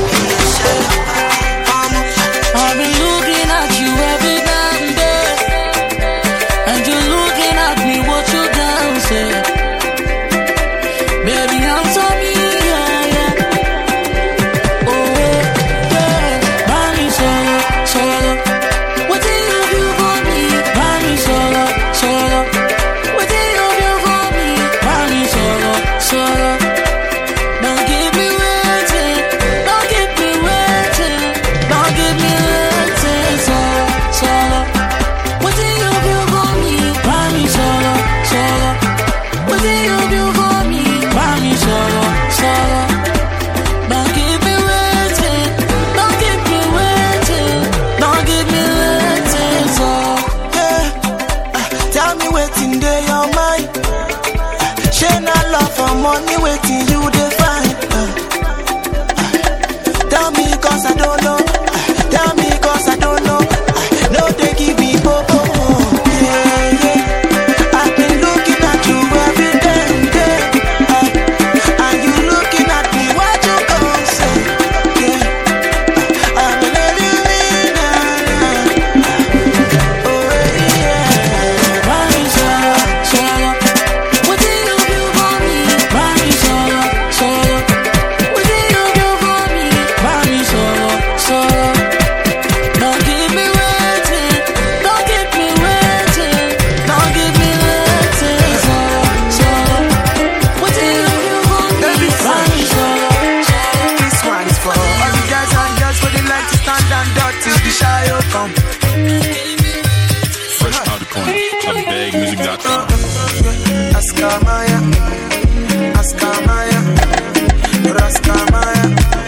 Speaker 11: I've been looking at you every now and then, and you're looking at me, what you dancing. Baby, I'm so me, yeah, yeah. Oh, yeah. Buy me solo, solo. What do you do for me? Buy me solo, solo. What do you do for me? Buy me solo, solo. Don't keep me waiting, don't keep me waiting, don't keep me waiting, solo, solo. What do you do for me? Buy me solo, solo. What do you do for me? Buy me solo, solo. Don't keep me waiting, don't keep me waiting, don't keep me waiting, solo.
Speaker 8: yeah. Uh, tell me waiting day your mind. Uh, share not love for money waiting you define. Uh, uh, tell me cause I don't know. Uh, tell me cause I don't know. Uh, no they give me popo. Yeah, yeah. I've been looking at you every day, day. Uh, and you looking at me, what you gon' say? Yeah. Uh, I'm an alien. Oh yeah.
Speaker 11: Buy me solo, solo. What do you do for me? Buy me solo, solo. What do you do for me? Buy me solo, solo. Don't keep me waiting, don't keep me waiting, don't keep me waiting, solo, solo. What do you do for me? Buy me solo, solo.
Speaker 2: This one's for all the guys and girls who they like to stand and dirty. The shy will come.
Speaker 17: Fresh out the corner on bag music dot com.
Speaker 2: Askamaya, Askamaya, Raskamaya.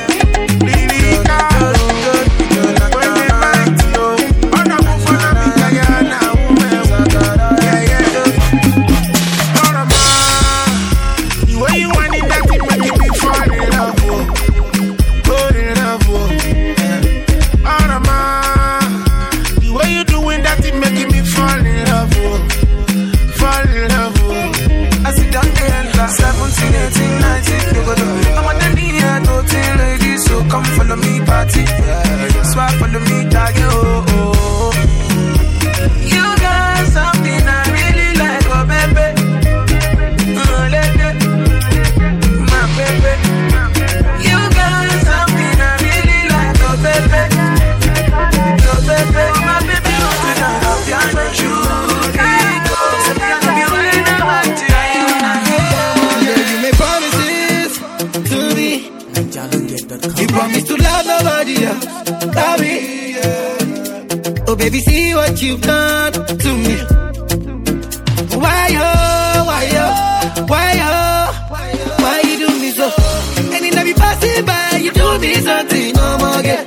Speaker 2: The way you want it, that it make me fall in love, oh. Fall in love, oh. Yeah. Arama, the way you doing that, it making me fall in love, oh. Fall in love, oh. I sit down there and seventeen, eighteen, nineteen, you go to I'm on the knee, I don't tell ladies, so come follow me, party. Yeah, swap follow me, tag you, oh, oh. You got something I really like, oh, baby. Oh, lady, my baby. You got something I really like, oh, baby. Oh, baby, my baby, oh, tonight, I'll be on you. So can be when I want to you.
Speaker 16: Yeah, you made promises to me. You promised to love nobody else. Love me, yeah. Oh, baby, see what you've done to me. Why, oh, why, oh, why, oh, why you do me so? And it never passing by, you do me something, no more get.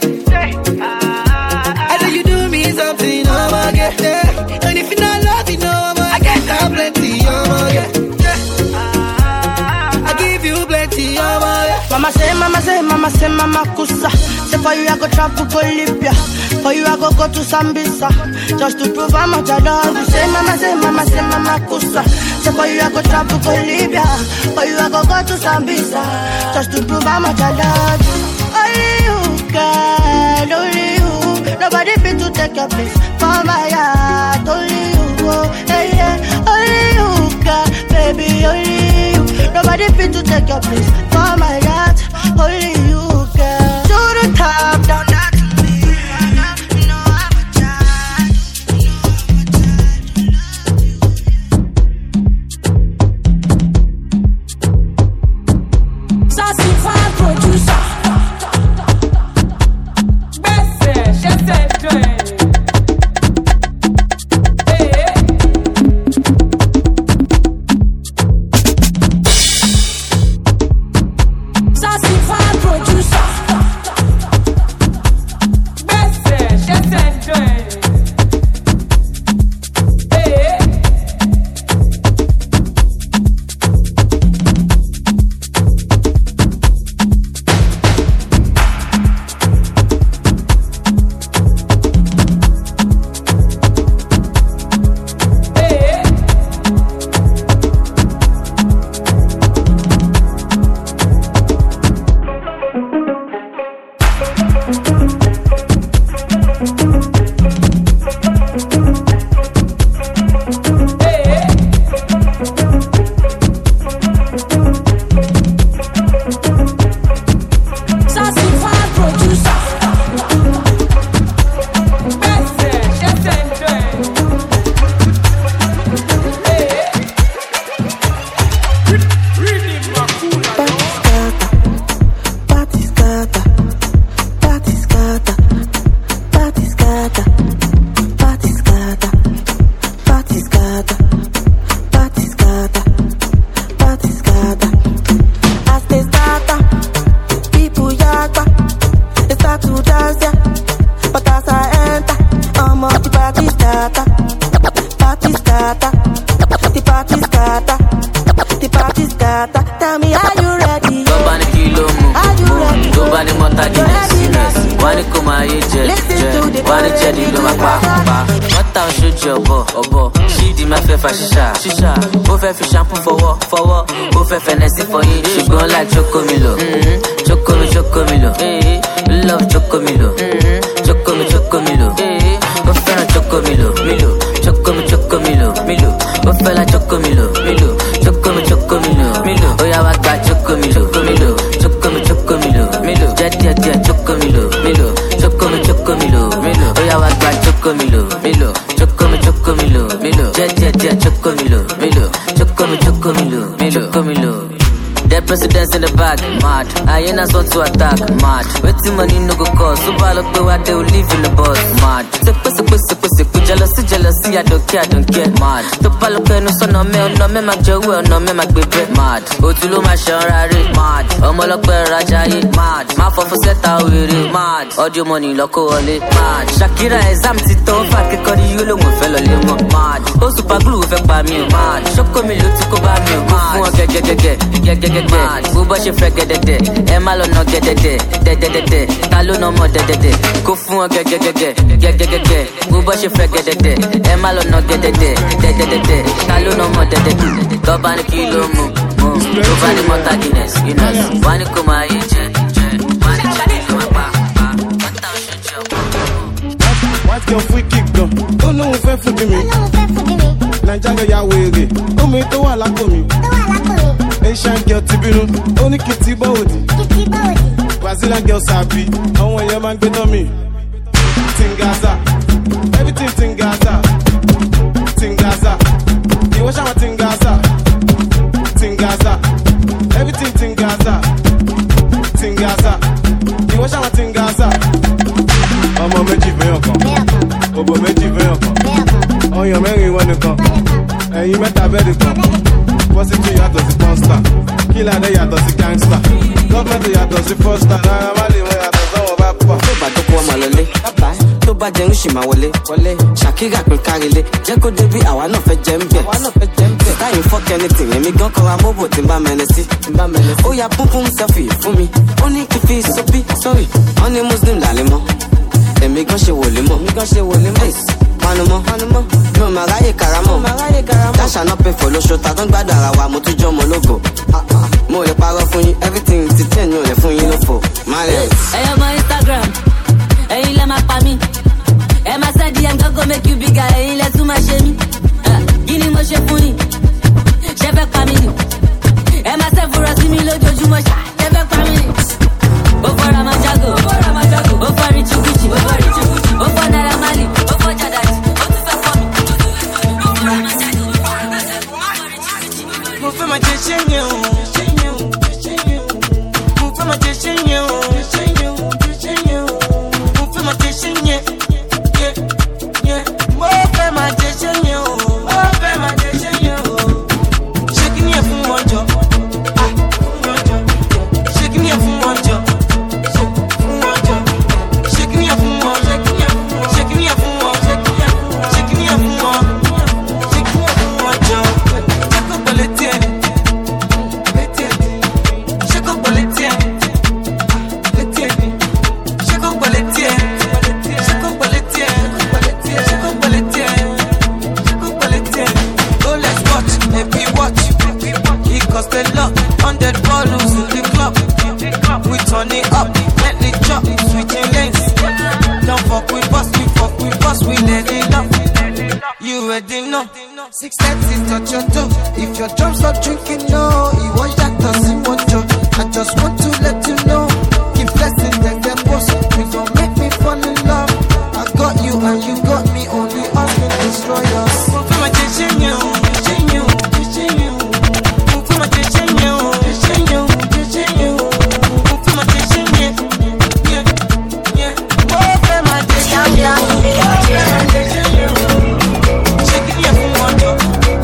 Speaker 16: I know you do me something, no more get. Yeah. And if you not love me, no more, I get that plenty, no more get. I give you plenty, no more get.
Speaker 10: Mama say, mama say, mama say, mama kusa. Say for you I go travel to Libya. For you I go go to Sambisa. Just to prove how much I love you. Say mama say, mama say, mama kusa. Say for you I go travel to Libya. For you I go go to Sambisa. Just to prove how much I love you. Only you, girl, only you. Nobody fit to take your place for my heart. Only you, oh, hey, yeah. Only you, girl, baby, only you. Nobody fit to take your place for my heart. Only you, girl. To the top, down, down to me. You know I'm a child.
Speaker 12: Sassy fan producer. Best chef doing.
Speaker 13: Presidents in the back, mad. Hyenas want to attack, mad. Waiting money no go cause. Super look where they will live in the bus, mad. Sepe sepe sepe sepe jealousy jealousy I don't care I don't care, mad. Super look no son no me no me mag jowe no me mag bebe, mad. Otulo ma shanrare, mad. Omo lope rajaye, mad. Ma fofo seta wiri, mad. Audio money loko wole, mad. Shakira exam ti to fa ke kori yo lo mo fe lo le mo, mad. O super glue fe pa mi, mad. Shoko mi lo ti ko ba mi, mad. Fun ge ge ge ge ge ge ge. Booba she frege de de, Emalo no get de de, de de de de, Talo no more de de de, go fun ge ge ge ge, ge ge ge ge. Booba she frege de de, Emalo no get de de, de de de de, Talo no more de de de. Toba ni kilo mu, mu, Toba ni mota Guinness, Guinness. Wani kuma ije, je, wani chani kuma pa, pa. Wanta o shojo.
Speaker 14: White girl free kick go, oh no one fair for me. Nigeria ya wege, oh me to wa lako mi. Asian girl tibinu, only kitty body. Brazilian girl sabi, I want your man get on me. Tingaza, everything Tingaza, Tingaza. You watch out Tingaza, Tingaza, everything Tingaza, Tingaza. You watch out Tingaza. Ọmọ méjì fẹ́yàn kan, ọmọ méjì fẹ́yàn kan. Ọyàn mẹ́rin wọ́n nìkan, ẹ̀yin mẹ́ta bẹ́ẹ̀ kan. Positive yàtọ̀ sí pọ́nstà, kílà dé yàtọ̀ sí gangsta. Gọ́ọ̀mẹ̀ntì yàtọ̀ sí fọ́stà, náírà má lè wọ́n yàtọ̀ sọ́wọ́ bá pọ̀.
Speaker 24: Tó bá dókòwò máa lọlé, tó bá jẹun ṣì máa wọlé. Ṣàkírà pín kárílé, jẹ́ kó débi àwa náà fẹ́ jẹ́ ń bẹ̀. Táyì fọ́k anything, èmi gan kọ́ra mọ́bò tí ń bá mẹ́lẹ̀ sí. Ó ya púnpún selfie fún mi, ó ní kí fi sọ́bí sọ́rí. Wọ́n ní Muslim làlẹ́ mọ́, èmi gan ṣe wòlé mọ́. Panumọ́, mi ò máa ráyè karamọ́. Dáṣà náà pè fò lóṣù ta tó ń gbádùn ara wa, mo tún jọ́ ọmọ ológo. Mo lè parọ́ fún yín, everything ti tẹ̀ ní olè fún yín ló fò. Mariam.
Speaker 18: Ẹyọ ọmọ Instagram, ẹ̀yin lẹ́ máa pa mí.
Speaker 13: go make you bigger, ain't let too much shame. Guinea mo ṣe fún ni, ṣe fẹ́ pa mí ni. Ẹ máa ṣe fura sí mi lójoojúmọ́, ṣe fẹ́ pa mí ni. Ó fọ́ra máa jágò, ó fọ́ra máa jágò, ó fọ́ Richie Gucci, ó fọ́ Richie Gucci, ó fọ́ Naira Marley, ó fọ́ Jadaji, ó tún fẹ́ fọ́ mi. Ó fọ́ra máa jágò, ó fọ́ra máa jágò, ó fọ́ Richie Gucci.
Speaker 5: Mo fẹ́ máa jẹ ṣé yẹn o, mo fẹ́ máa jẹ ṣé yẹn o, mo fẹ́ máa jẹ ṣé yẹn, mo fẹ́ máa jẹ ṣé yẹn o, mo fẹ́ máa jẹ ṣé yẹn o. Ṣé kí ni ẹ fún wọn jọ? Ṣé kí ni ẹ fún wọn jọ? Ṣé kí ni ẹ fún wọn? Ṣé kí ni ẹ fún wọn? Ṣé kí ni ẹ fún wọn? Ṣé kí ni ẹ fún wọn jọ? Ṣé kò pẹ̀lẹ́ tiẹ̀? Ṣé kò pẹ̀lẹ́ tiẹ̀? Ṣé kò pẹ̀lẹ́ tiẹ̀? Ṣé kò pẹ̀lẹ́ tiẹ̀? Ṣé kò pẹ̀lẹ́ tiẹ̀? Ṣé kò pẹ̀lẹ́ tiẹ̀? Oh, let's watch, baby, watch. It cost a lot, hundred bottles in the club. We turn it up, let it drop, switching lanes. Don't fuck with us, we fuck with us, we let it up. You already know. Six thirty touch your toe. If your drums stop drinking, no, you want that doesn't want you. I just want to let you know. Keep flexing, then get boss. You gon' make me fall in love. I got you and you got me. Only us can destroy us. Move for my kitchen, you, kitchen, you, kitchen, you. Move for my kitchen, you, kitchen, you, kitchen, you. Move for my kitchen, yeah, yeah, yeah. Move for my kitchen, you, kitchen, you. Shaking your phone, one job.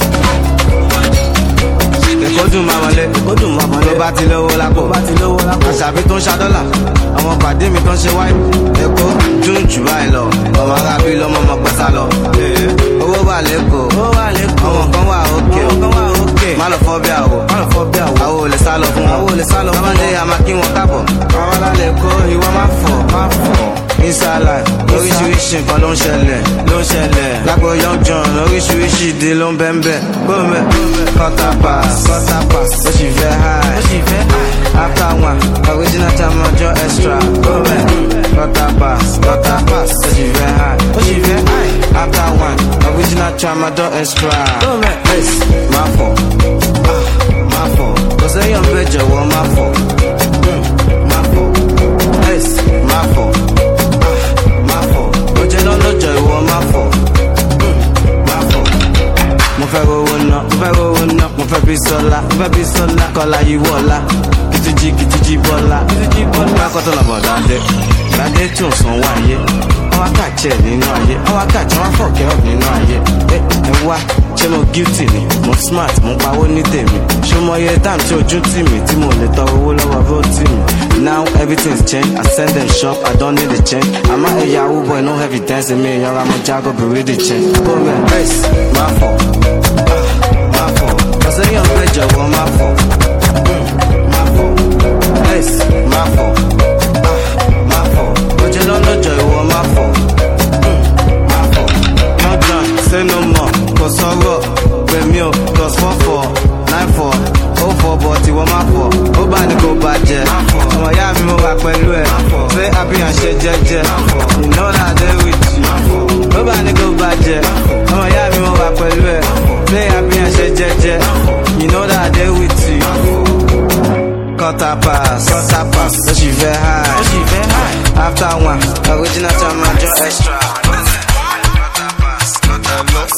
Speaker 24: Èkó dùn máa wọlé, èkó dùn máa wọlé. Tó bá ti lówó lápò, bá ti lówó lápò. Àṣàbí tó ń ṣa dọ́là, àwọn pàdé mi tó ń ṣe wáìnì. Èkó dùn jù báyìí lọ, ọmọ arábí lọ́mọ ọmọ pẹ́sà lọ. Owó wà lẹ́kọ̀ọ́, owó wà lẹ́kọ̀ọ́. Àwọn kan wà òkè, àwọn kan wà òkè. Má lọ fọ́ bí àwò, má lọ fọ́ bí àwò. Àwo ò lè sá lọ fún wọn, àwo ò lè sá lọ fún wọn. Bábáńdé a máa kí wọn káàbọ̀. Àwọn alálẹ̀ kó ìwọ má fọ̀, má fọ̀. Inside life, oríṣiríṣi nǹkan ló ń ṣẹlẹ̀, ló ń ṣẹlẹ̀. Lágbo Young John, oríṣiríṣi ìdí ló ń bẹ́ńbẹ́. Gómẹ̀, quarter pass, quarter pass. Ó sì fẹ́ high, ó sì fẹ́ high. After one, original time ọjọ́ extra. Gómẹ̀, quarter pass, quarter pass. Ó sì fẹ́ high, ó sì fẹ́ high. After one, original time ọjọ́ extra. Gómẹ̀, face, máa fọ̀, máa fọ̀. Kò sẹ́yìn bẹ́ẹ̀ jọ̀wọ́ máa fọ̀, máa fọ̀. Face, máa fọ̀. Lọ́jọ́ ìwọ máa fọ̀, máa fọ̀. Mo fẹ́ rówó ná, mo fẹ́ rówó ná, mo fẹ́ bí sọ́lá, mo fẹ́ bí sọ́lá. Kọ́lá yìí wọ̀lá, kìtìjì kìtìjì bọ́lá. Mo fẹ́ kọ́tọ̀ lọ́bọ̀ dáadé, dáadé tí ò san wáyé. Àwọn akáàjẹ́ nínú ayé, àwọn akáàjẹ́ wọn fọ̀kẹ́ ọ̀ nínú ayé. Ẹ wá, ṣé mo guilty ni? Mo smart, mo pawó ní tèmi. Ṣé mo yẹ time tí ojú tì mí tí mo lè tọrọ owó lọ́wọ́ bó tì mí? Now everything's changed. I send them shop, I don't need a change. I'm a Yahoo boy, no heavy dancing me. Young, I'm a Jago, be ready change. Go man, face, my fault, my fault. Cause I young pleasure, well, my fault, my fault. Face, my fault, my fault. But you don't know joy, well, my fault, my fault. No John, say no more. Cause sorrow, with me, cause four four, nine four. Oh four, but you want my four. Oh, bad, go bad, yeah. Ọmọ ya mi mo wà pẹ̀lú ẹ̀. Ṣé àbíyàn ṣe jẹ́jẹ́? You know that they with you. Ó bá ní kó bàjẹ́. Ọmọ ya mi mo wà pẹ̀lú ẹ̀. Ṣé àbíyàn ṣe jẹ́jẹ́? You know that they with you. Quarter pass, quarter pass. Ó sì fẹ́ high, ó sì fẹ́ high. After one, original time ọjọ́ extra. Quarter pass, quarter pass.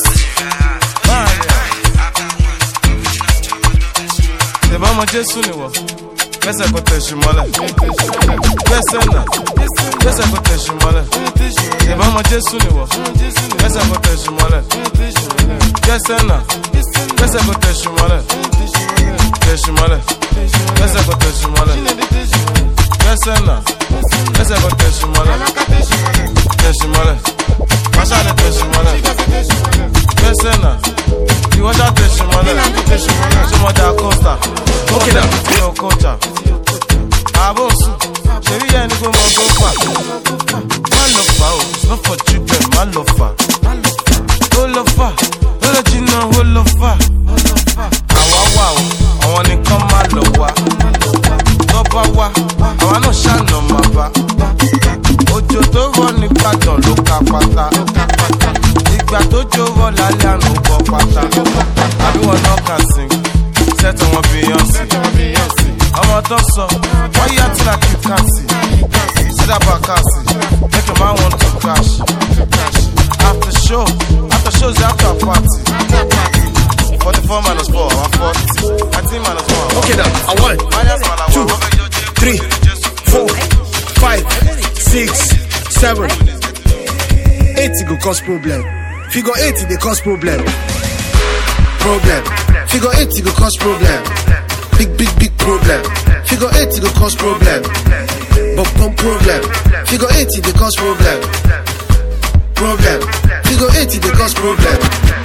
Speaker 14: Ṣèbá ọmọ Jésù ni wọ̀, gbẹ́sẹ̀ kò tẹ̀sí mọ́lẹ̀. Gbẹ́sẹ̀ náà, gbẹ́sẹ̀ kò tẹ̀sí mọ́lẹ̀. Ṣèbá ọmọ Jésù ni wọ̀, gbẹ́sẹ̀ kò tẹ̀sí mọ́lẹ̀. Gbẹ́sẹ̀ náà, gbẹ́sẹ̀ kò tẹ̀sí mọ́lẹ̀. Tẹ̀sí mọ́lẹ̀, gbẹ́sẹ̀ kò tẹ̀sí mọ́lẹ̀. Gbẹ́sẹ̀ náà, gbẹ́sẹ̀ kò tẹ̀sí mọ́lẹ̀. Tẹ̀sí mọ́lẹ̀, máṣá ni tẹ̀sí mọ́lẹ̀. Gbẹ́sẹ̀ náà, ìwọ́jà tẹ̀sí mọ́lẹ̀. Ṣé mo dá kóńtà? Ókè náà, mi ò kóńtà. Àbò sùn, ṣèrí yẹn ni pé mo gbó fà. Má lọ fà o, no for children, má lọ fà. Ó lọ fà, ó lọ jìnnà, ó lọ fà. Àwa wà o, àwọn nìkan má lọ wá. Tọ́ba wá, àwa náà ṣàna máa bá. Òjò tó rọ̀ ní Ìbàdàn ló ká pátá. lálẹ́ àná gbọ́ pátá. Àbí wọn náà kà sí, sẹ́tọ̀ wọn Beyonce. Ọmọ tó sọ, wọ́n yá tí la kí kàsì. Sídà Bàkàsì, make a man want to crash. After show, after shows after party. forty-four minus four, I'm forty. nineteen minus one.
Speaker 3: Okay, then. A one, two, three, four, five, six, seven. eighty go cause problem. Figure eighty they cause problem. Problem. Figure eighty go cause problem. Big, big, big problem. Figure eighty go cause problem. But pump problem. Figure eighty they cause problem. Problem. Figure eighty they cause problem.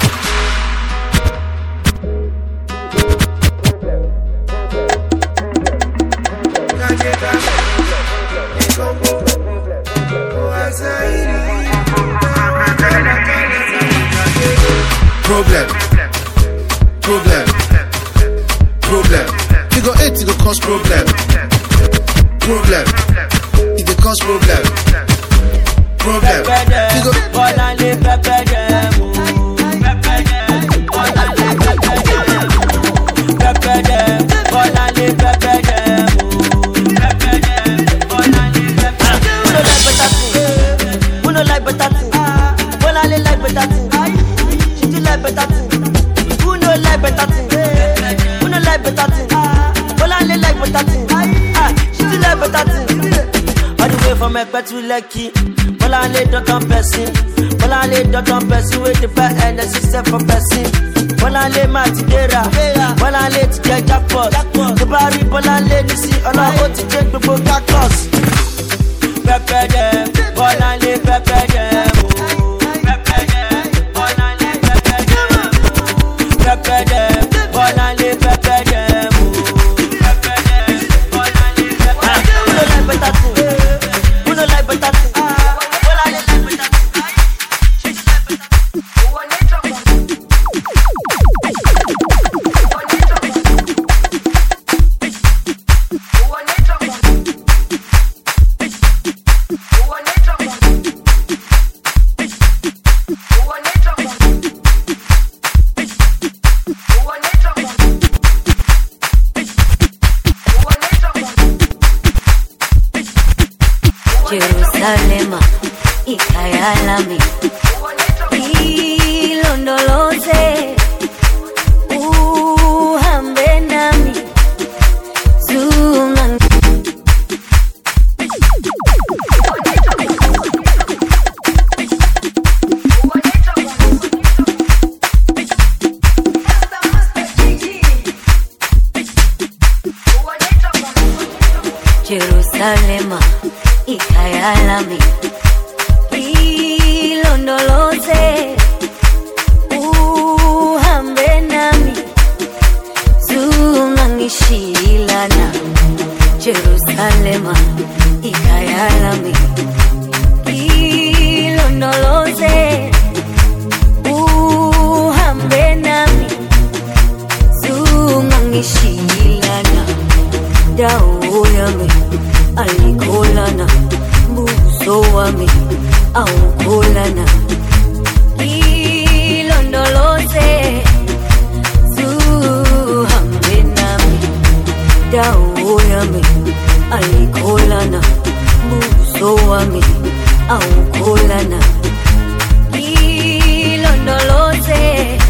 Speaker 3: Problem, problem, problem. Figure eight, it will cause problem. Problem, it will cause problem. Problem, figure.
Speaker 6: From a pet to lucky, well, I laid the person. Well, I laid the person with the fat and the system for person. Well, I lay my together. Well, I laid to get jackpot. The body, well, I laid to see all I want to take the book at cost. Pepper them, well, I lay pepper them. Pepper them, well, I lay pepper them. Pepper them, well, I lay pepper them. Pepper them, well, I lay pepper them.
Speaker 15: Jerusalem, ikayalami ilondoloze uhambe nami zunga Jerusalem, ikayalami ilondoloze uhambe nami zungangishilana Jerusalema ikayalami ilondoloze uhambe nami zungangishilana dawo yami alikolana buso wami aukolana ilondoloze zuhambe nami dawo yami alikolana buso wami aukolana ilondoloze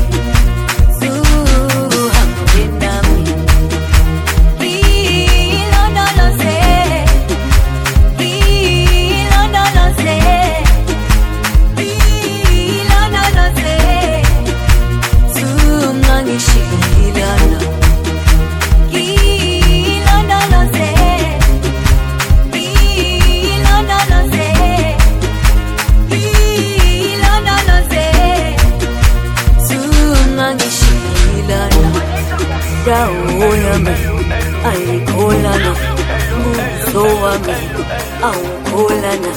Speaker 15: zuhambe nami ilondoloze dawo yami alikolana buso wami aukolana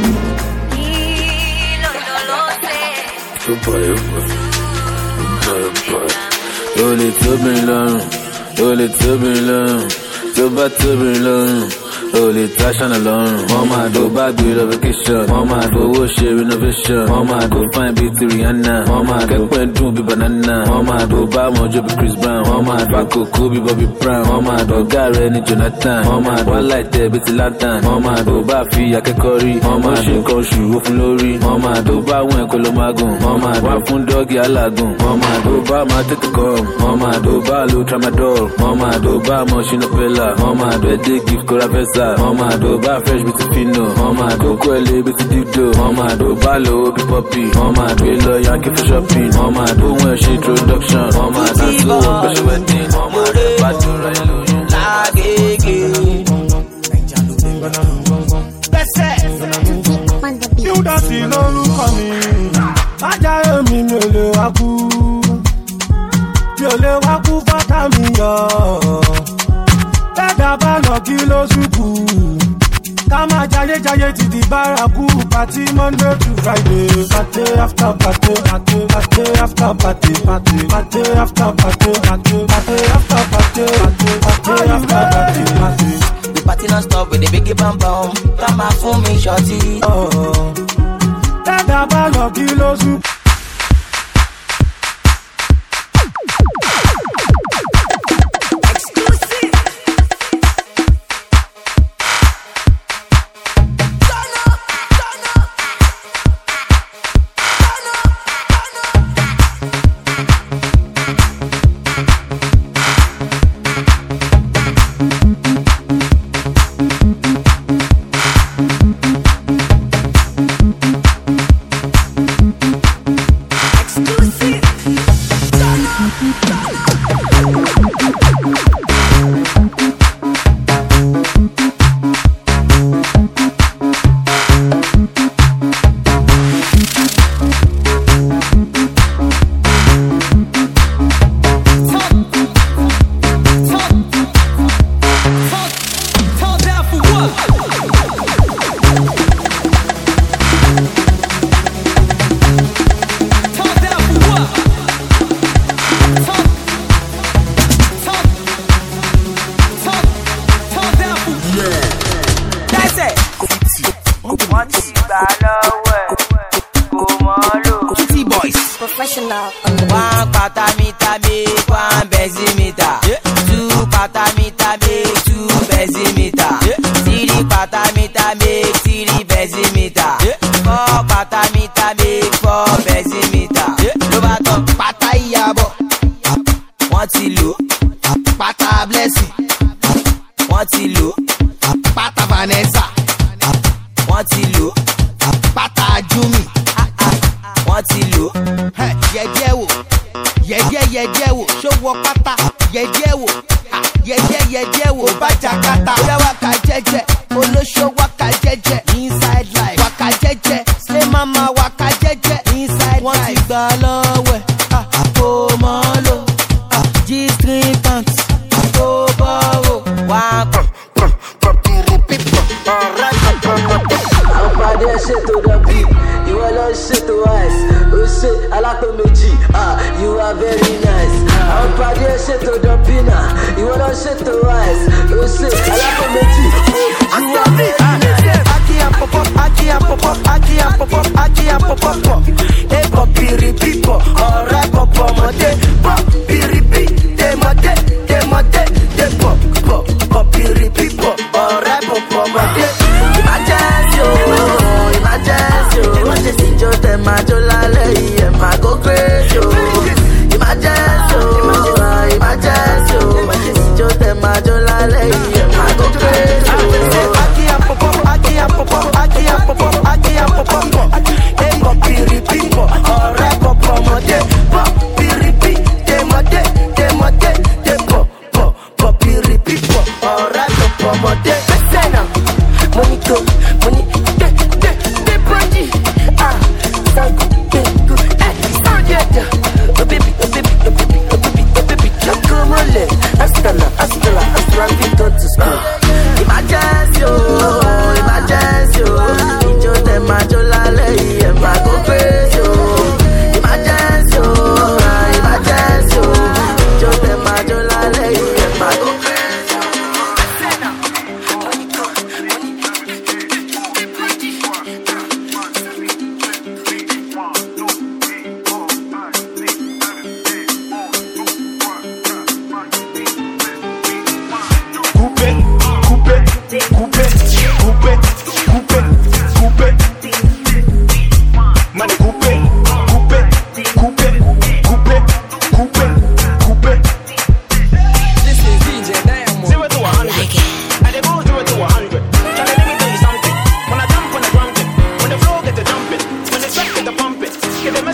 Speaker 20: Yo le tóbi lọ́rùn, yo le tóbi lọ́rùn, tó bá tóbi lọ́rùn,
Speaker 1: Holy fashion alone. Mama do bag with a vacation. Mama do worship renovation. Mama do find beauty Rihanna. Mama get when do be banana. Mama do buy mojo be Chris Brown. Mama do Coco be Bobby Brown. Mama do Gary ni Jonathan. Mama do one light there be lantern. Mama do buy fi akekori. Mama she come shoe ofun lori. Mama do buy one kolomagun. Mama do fun doggy alagun. Mama do buy my tete come. Mama do buy lo tramadol. Mama do buy machine pella. Mama do dey give Coravesa. Mama do buy fresh beauty fino. Mama do kwele beauty dido. Mama do buy low be poppy. Mama do lo yankee for shopping. Mama do when she introduction. Mama do so special wedding. Mama do bad to right illusion.
Speaker 22: Lagege.
Speaker 14: You don't see no look on me. Aja mi mi le waku. Mi le waku fata mi yo. Dada ba no kilo suku. Kama jaye jaye ti di baraku. Party Monday to Friday. Party after party, party, party after party, party, party after party, party, party after party, party, party after party, party.
Speaker 22: The party non stop with the biggie bam bam. Come back for me, shorty.
Speaker 14: Oh, Dada ba no kilo suku.
Speaker 22: Professional. One pata mita make one bezimeter. Two pata mita make two bezimeter. Three pata mita make three bezimeter. Four pata mita make four bezimeter. Ló bá tán pata ìyàbọ̀. Wọ́n ti lò pata blessing. Wọ́n ti lò pata Vanessa. Wọ́n ti lò pata Jumi. Wọ́n ti lò yẹ̀jẹ̀ wò yẹ̀jẹ̀ yẹ̀jẹ̀ wò ṣòwò pátá yẹ̀jẹ̀ wò yẹ̀jẹ̀ yẹ̀jẹ̀ wò bàjá kàtà ó wákà jẹ́jẹ́ olóṣó wákà jẹ́jẹ́ inside life wákà jẹ́jẹ́ slay mama wákà jẹ́jẹ́ inside life. Wọ́n ti gbà lọ́wọ́ ẹ̀ kó mọ́ lò G-string pants kó bọ́rò wá pọ̀.
Speaker 20: Àwọn pàdé ẹ̀ṣẹ̀ tó dọ̀bí ìwọ lọ ṣètò ice ó ṣe alápò méjì ah you are very nice. Àwọn pàdé ẹ̀ṣẹ̀ tó dọ̀bí náà ìwọ lọ ṣètò ice ó ṣe alápò méjì you are very nice.
Speaker 22: Aki and pop up, aki and pop up, aki and pop up, aki and pop up. Hey, poppy, repeat,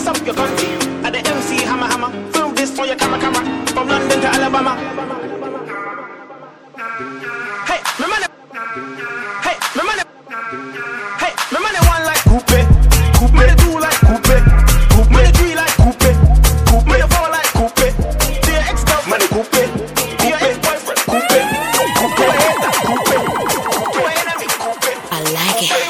Speaker 7: up your country. At the M C Hammer Hammer, film this for your camera camera. From London to Alabama. Hey, my man. Hey, my man. Hey, my man one like coupe, coupe. Me two like coupe, coupe. Me three like coupe, coupe. Me four like coupe. To your ex-girlfriend, coupe. To your ex-boyfriend, coupe. Coupe, coupe. To your enemy, coupe.
Speaker 15: I like it.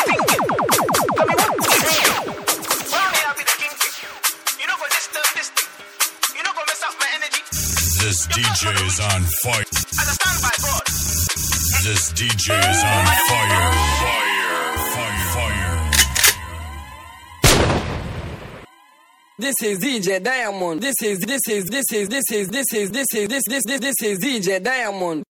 Speaker 4: This D J is on fire. This D J is on fire. Fire, fire, fire.
Speaker 9: This is D J Diamond. This is this is this is this is this is this is this this this this is D J Diamond.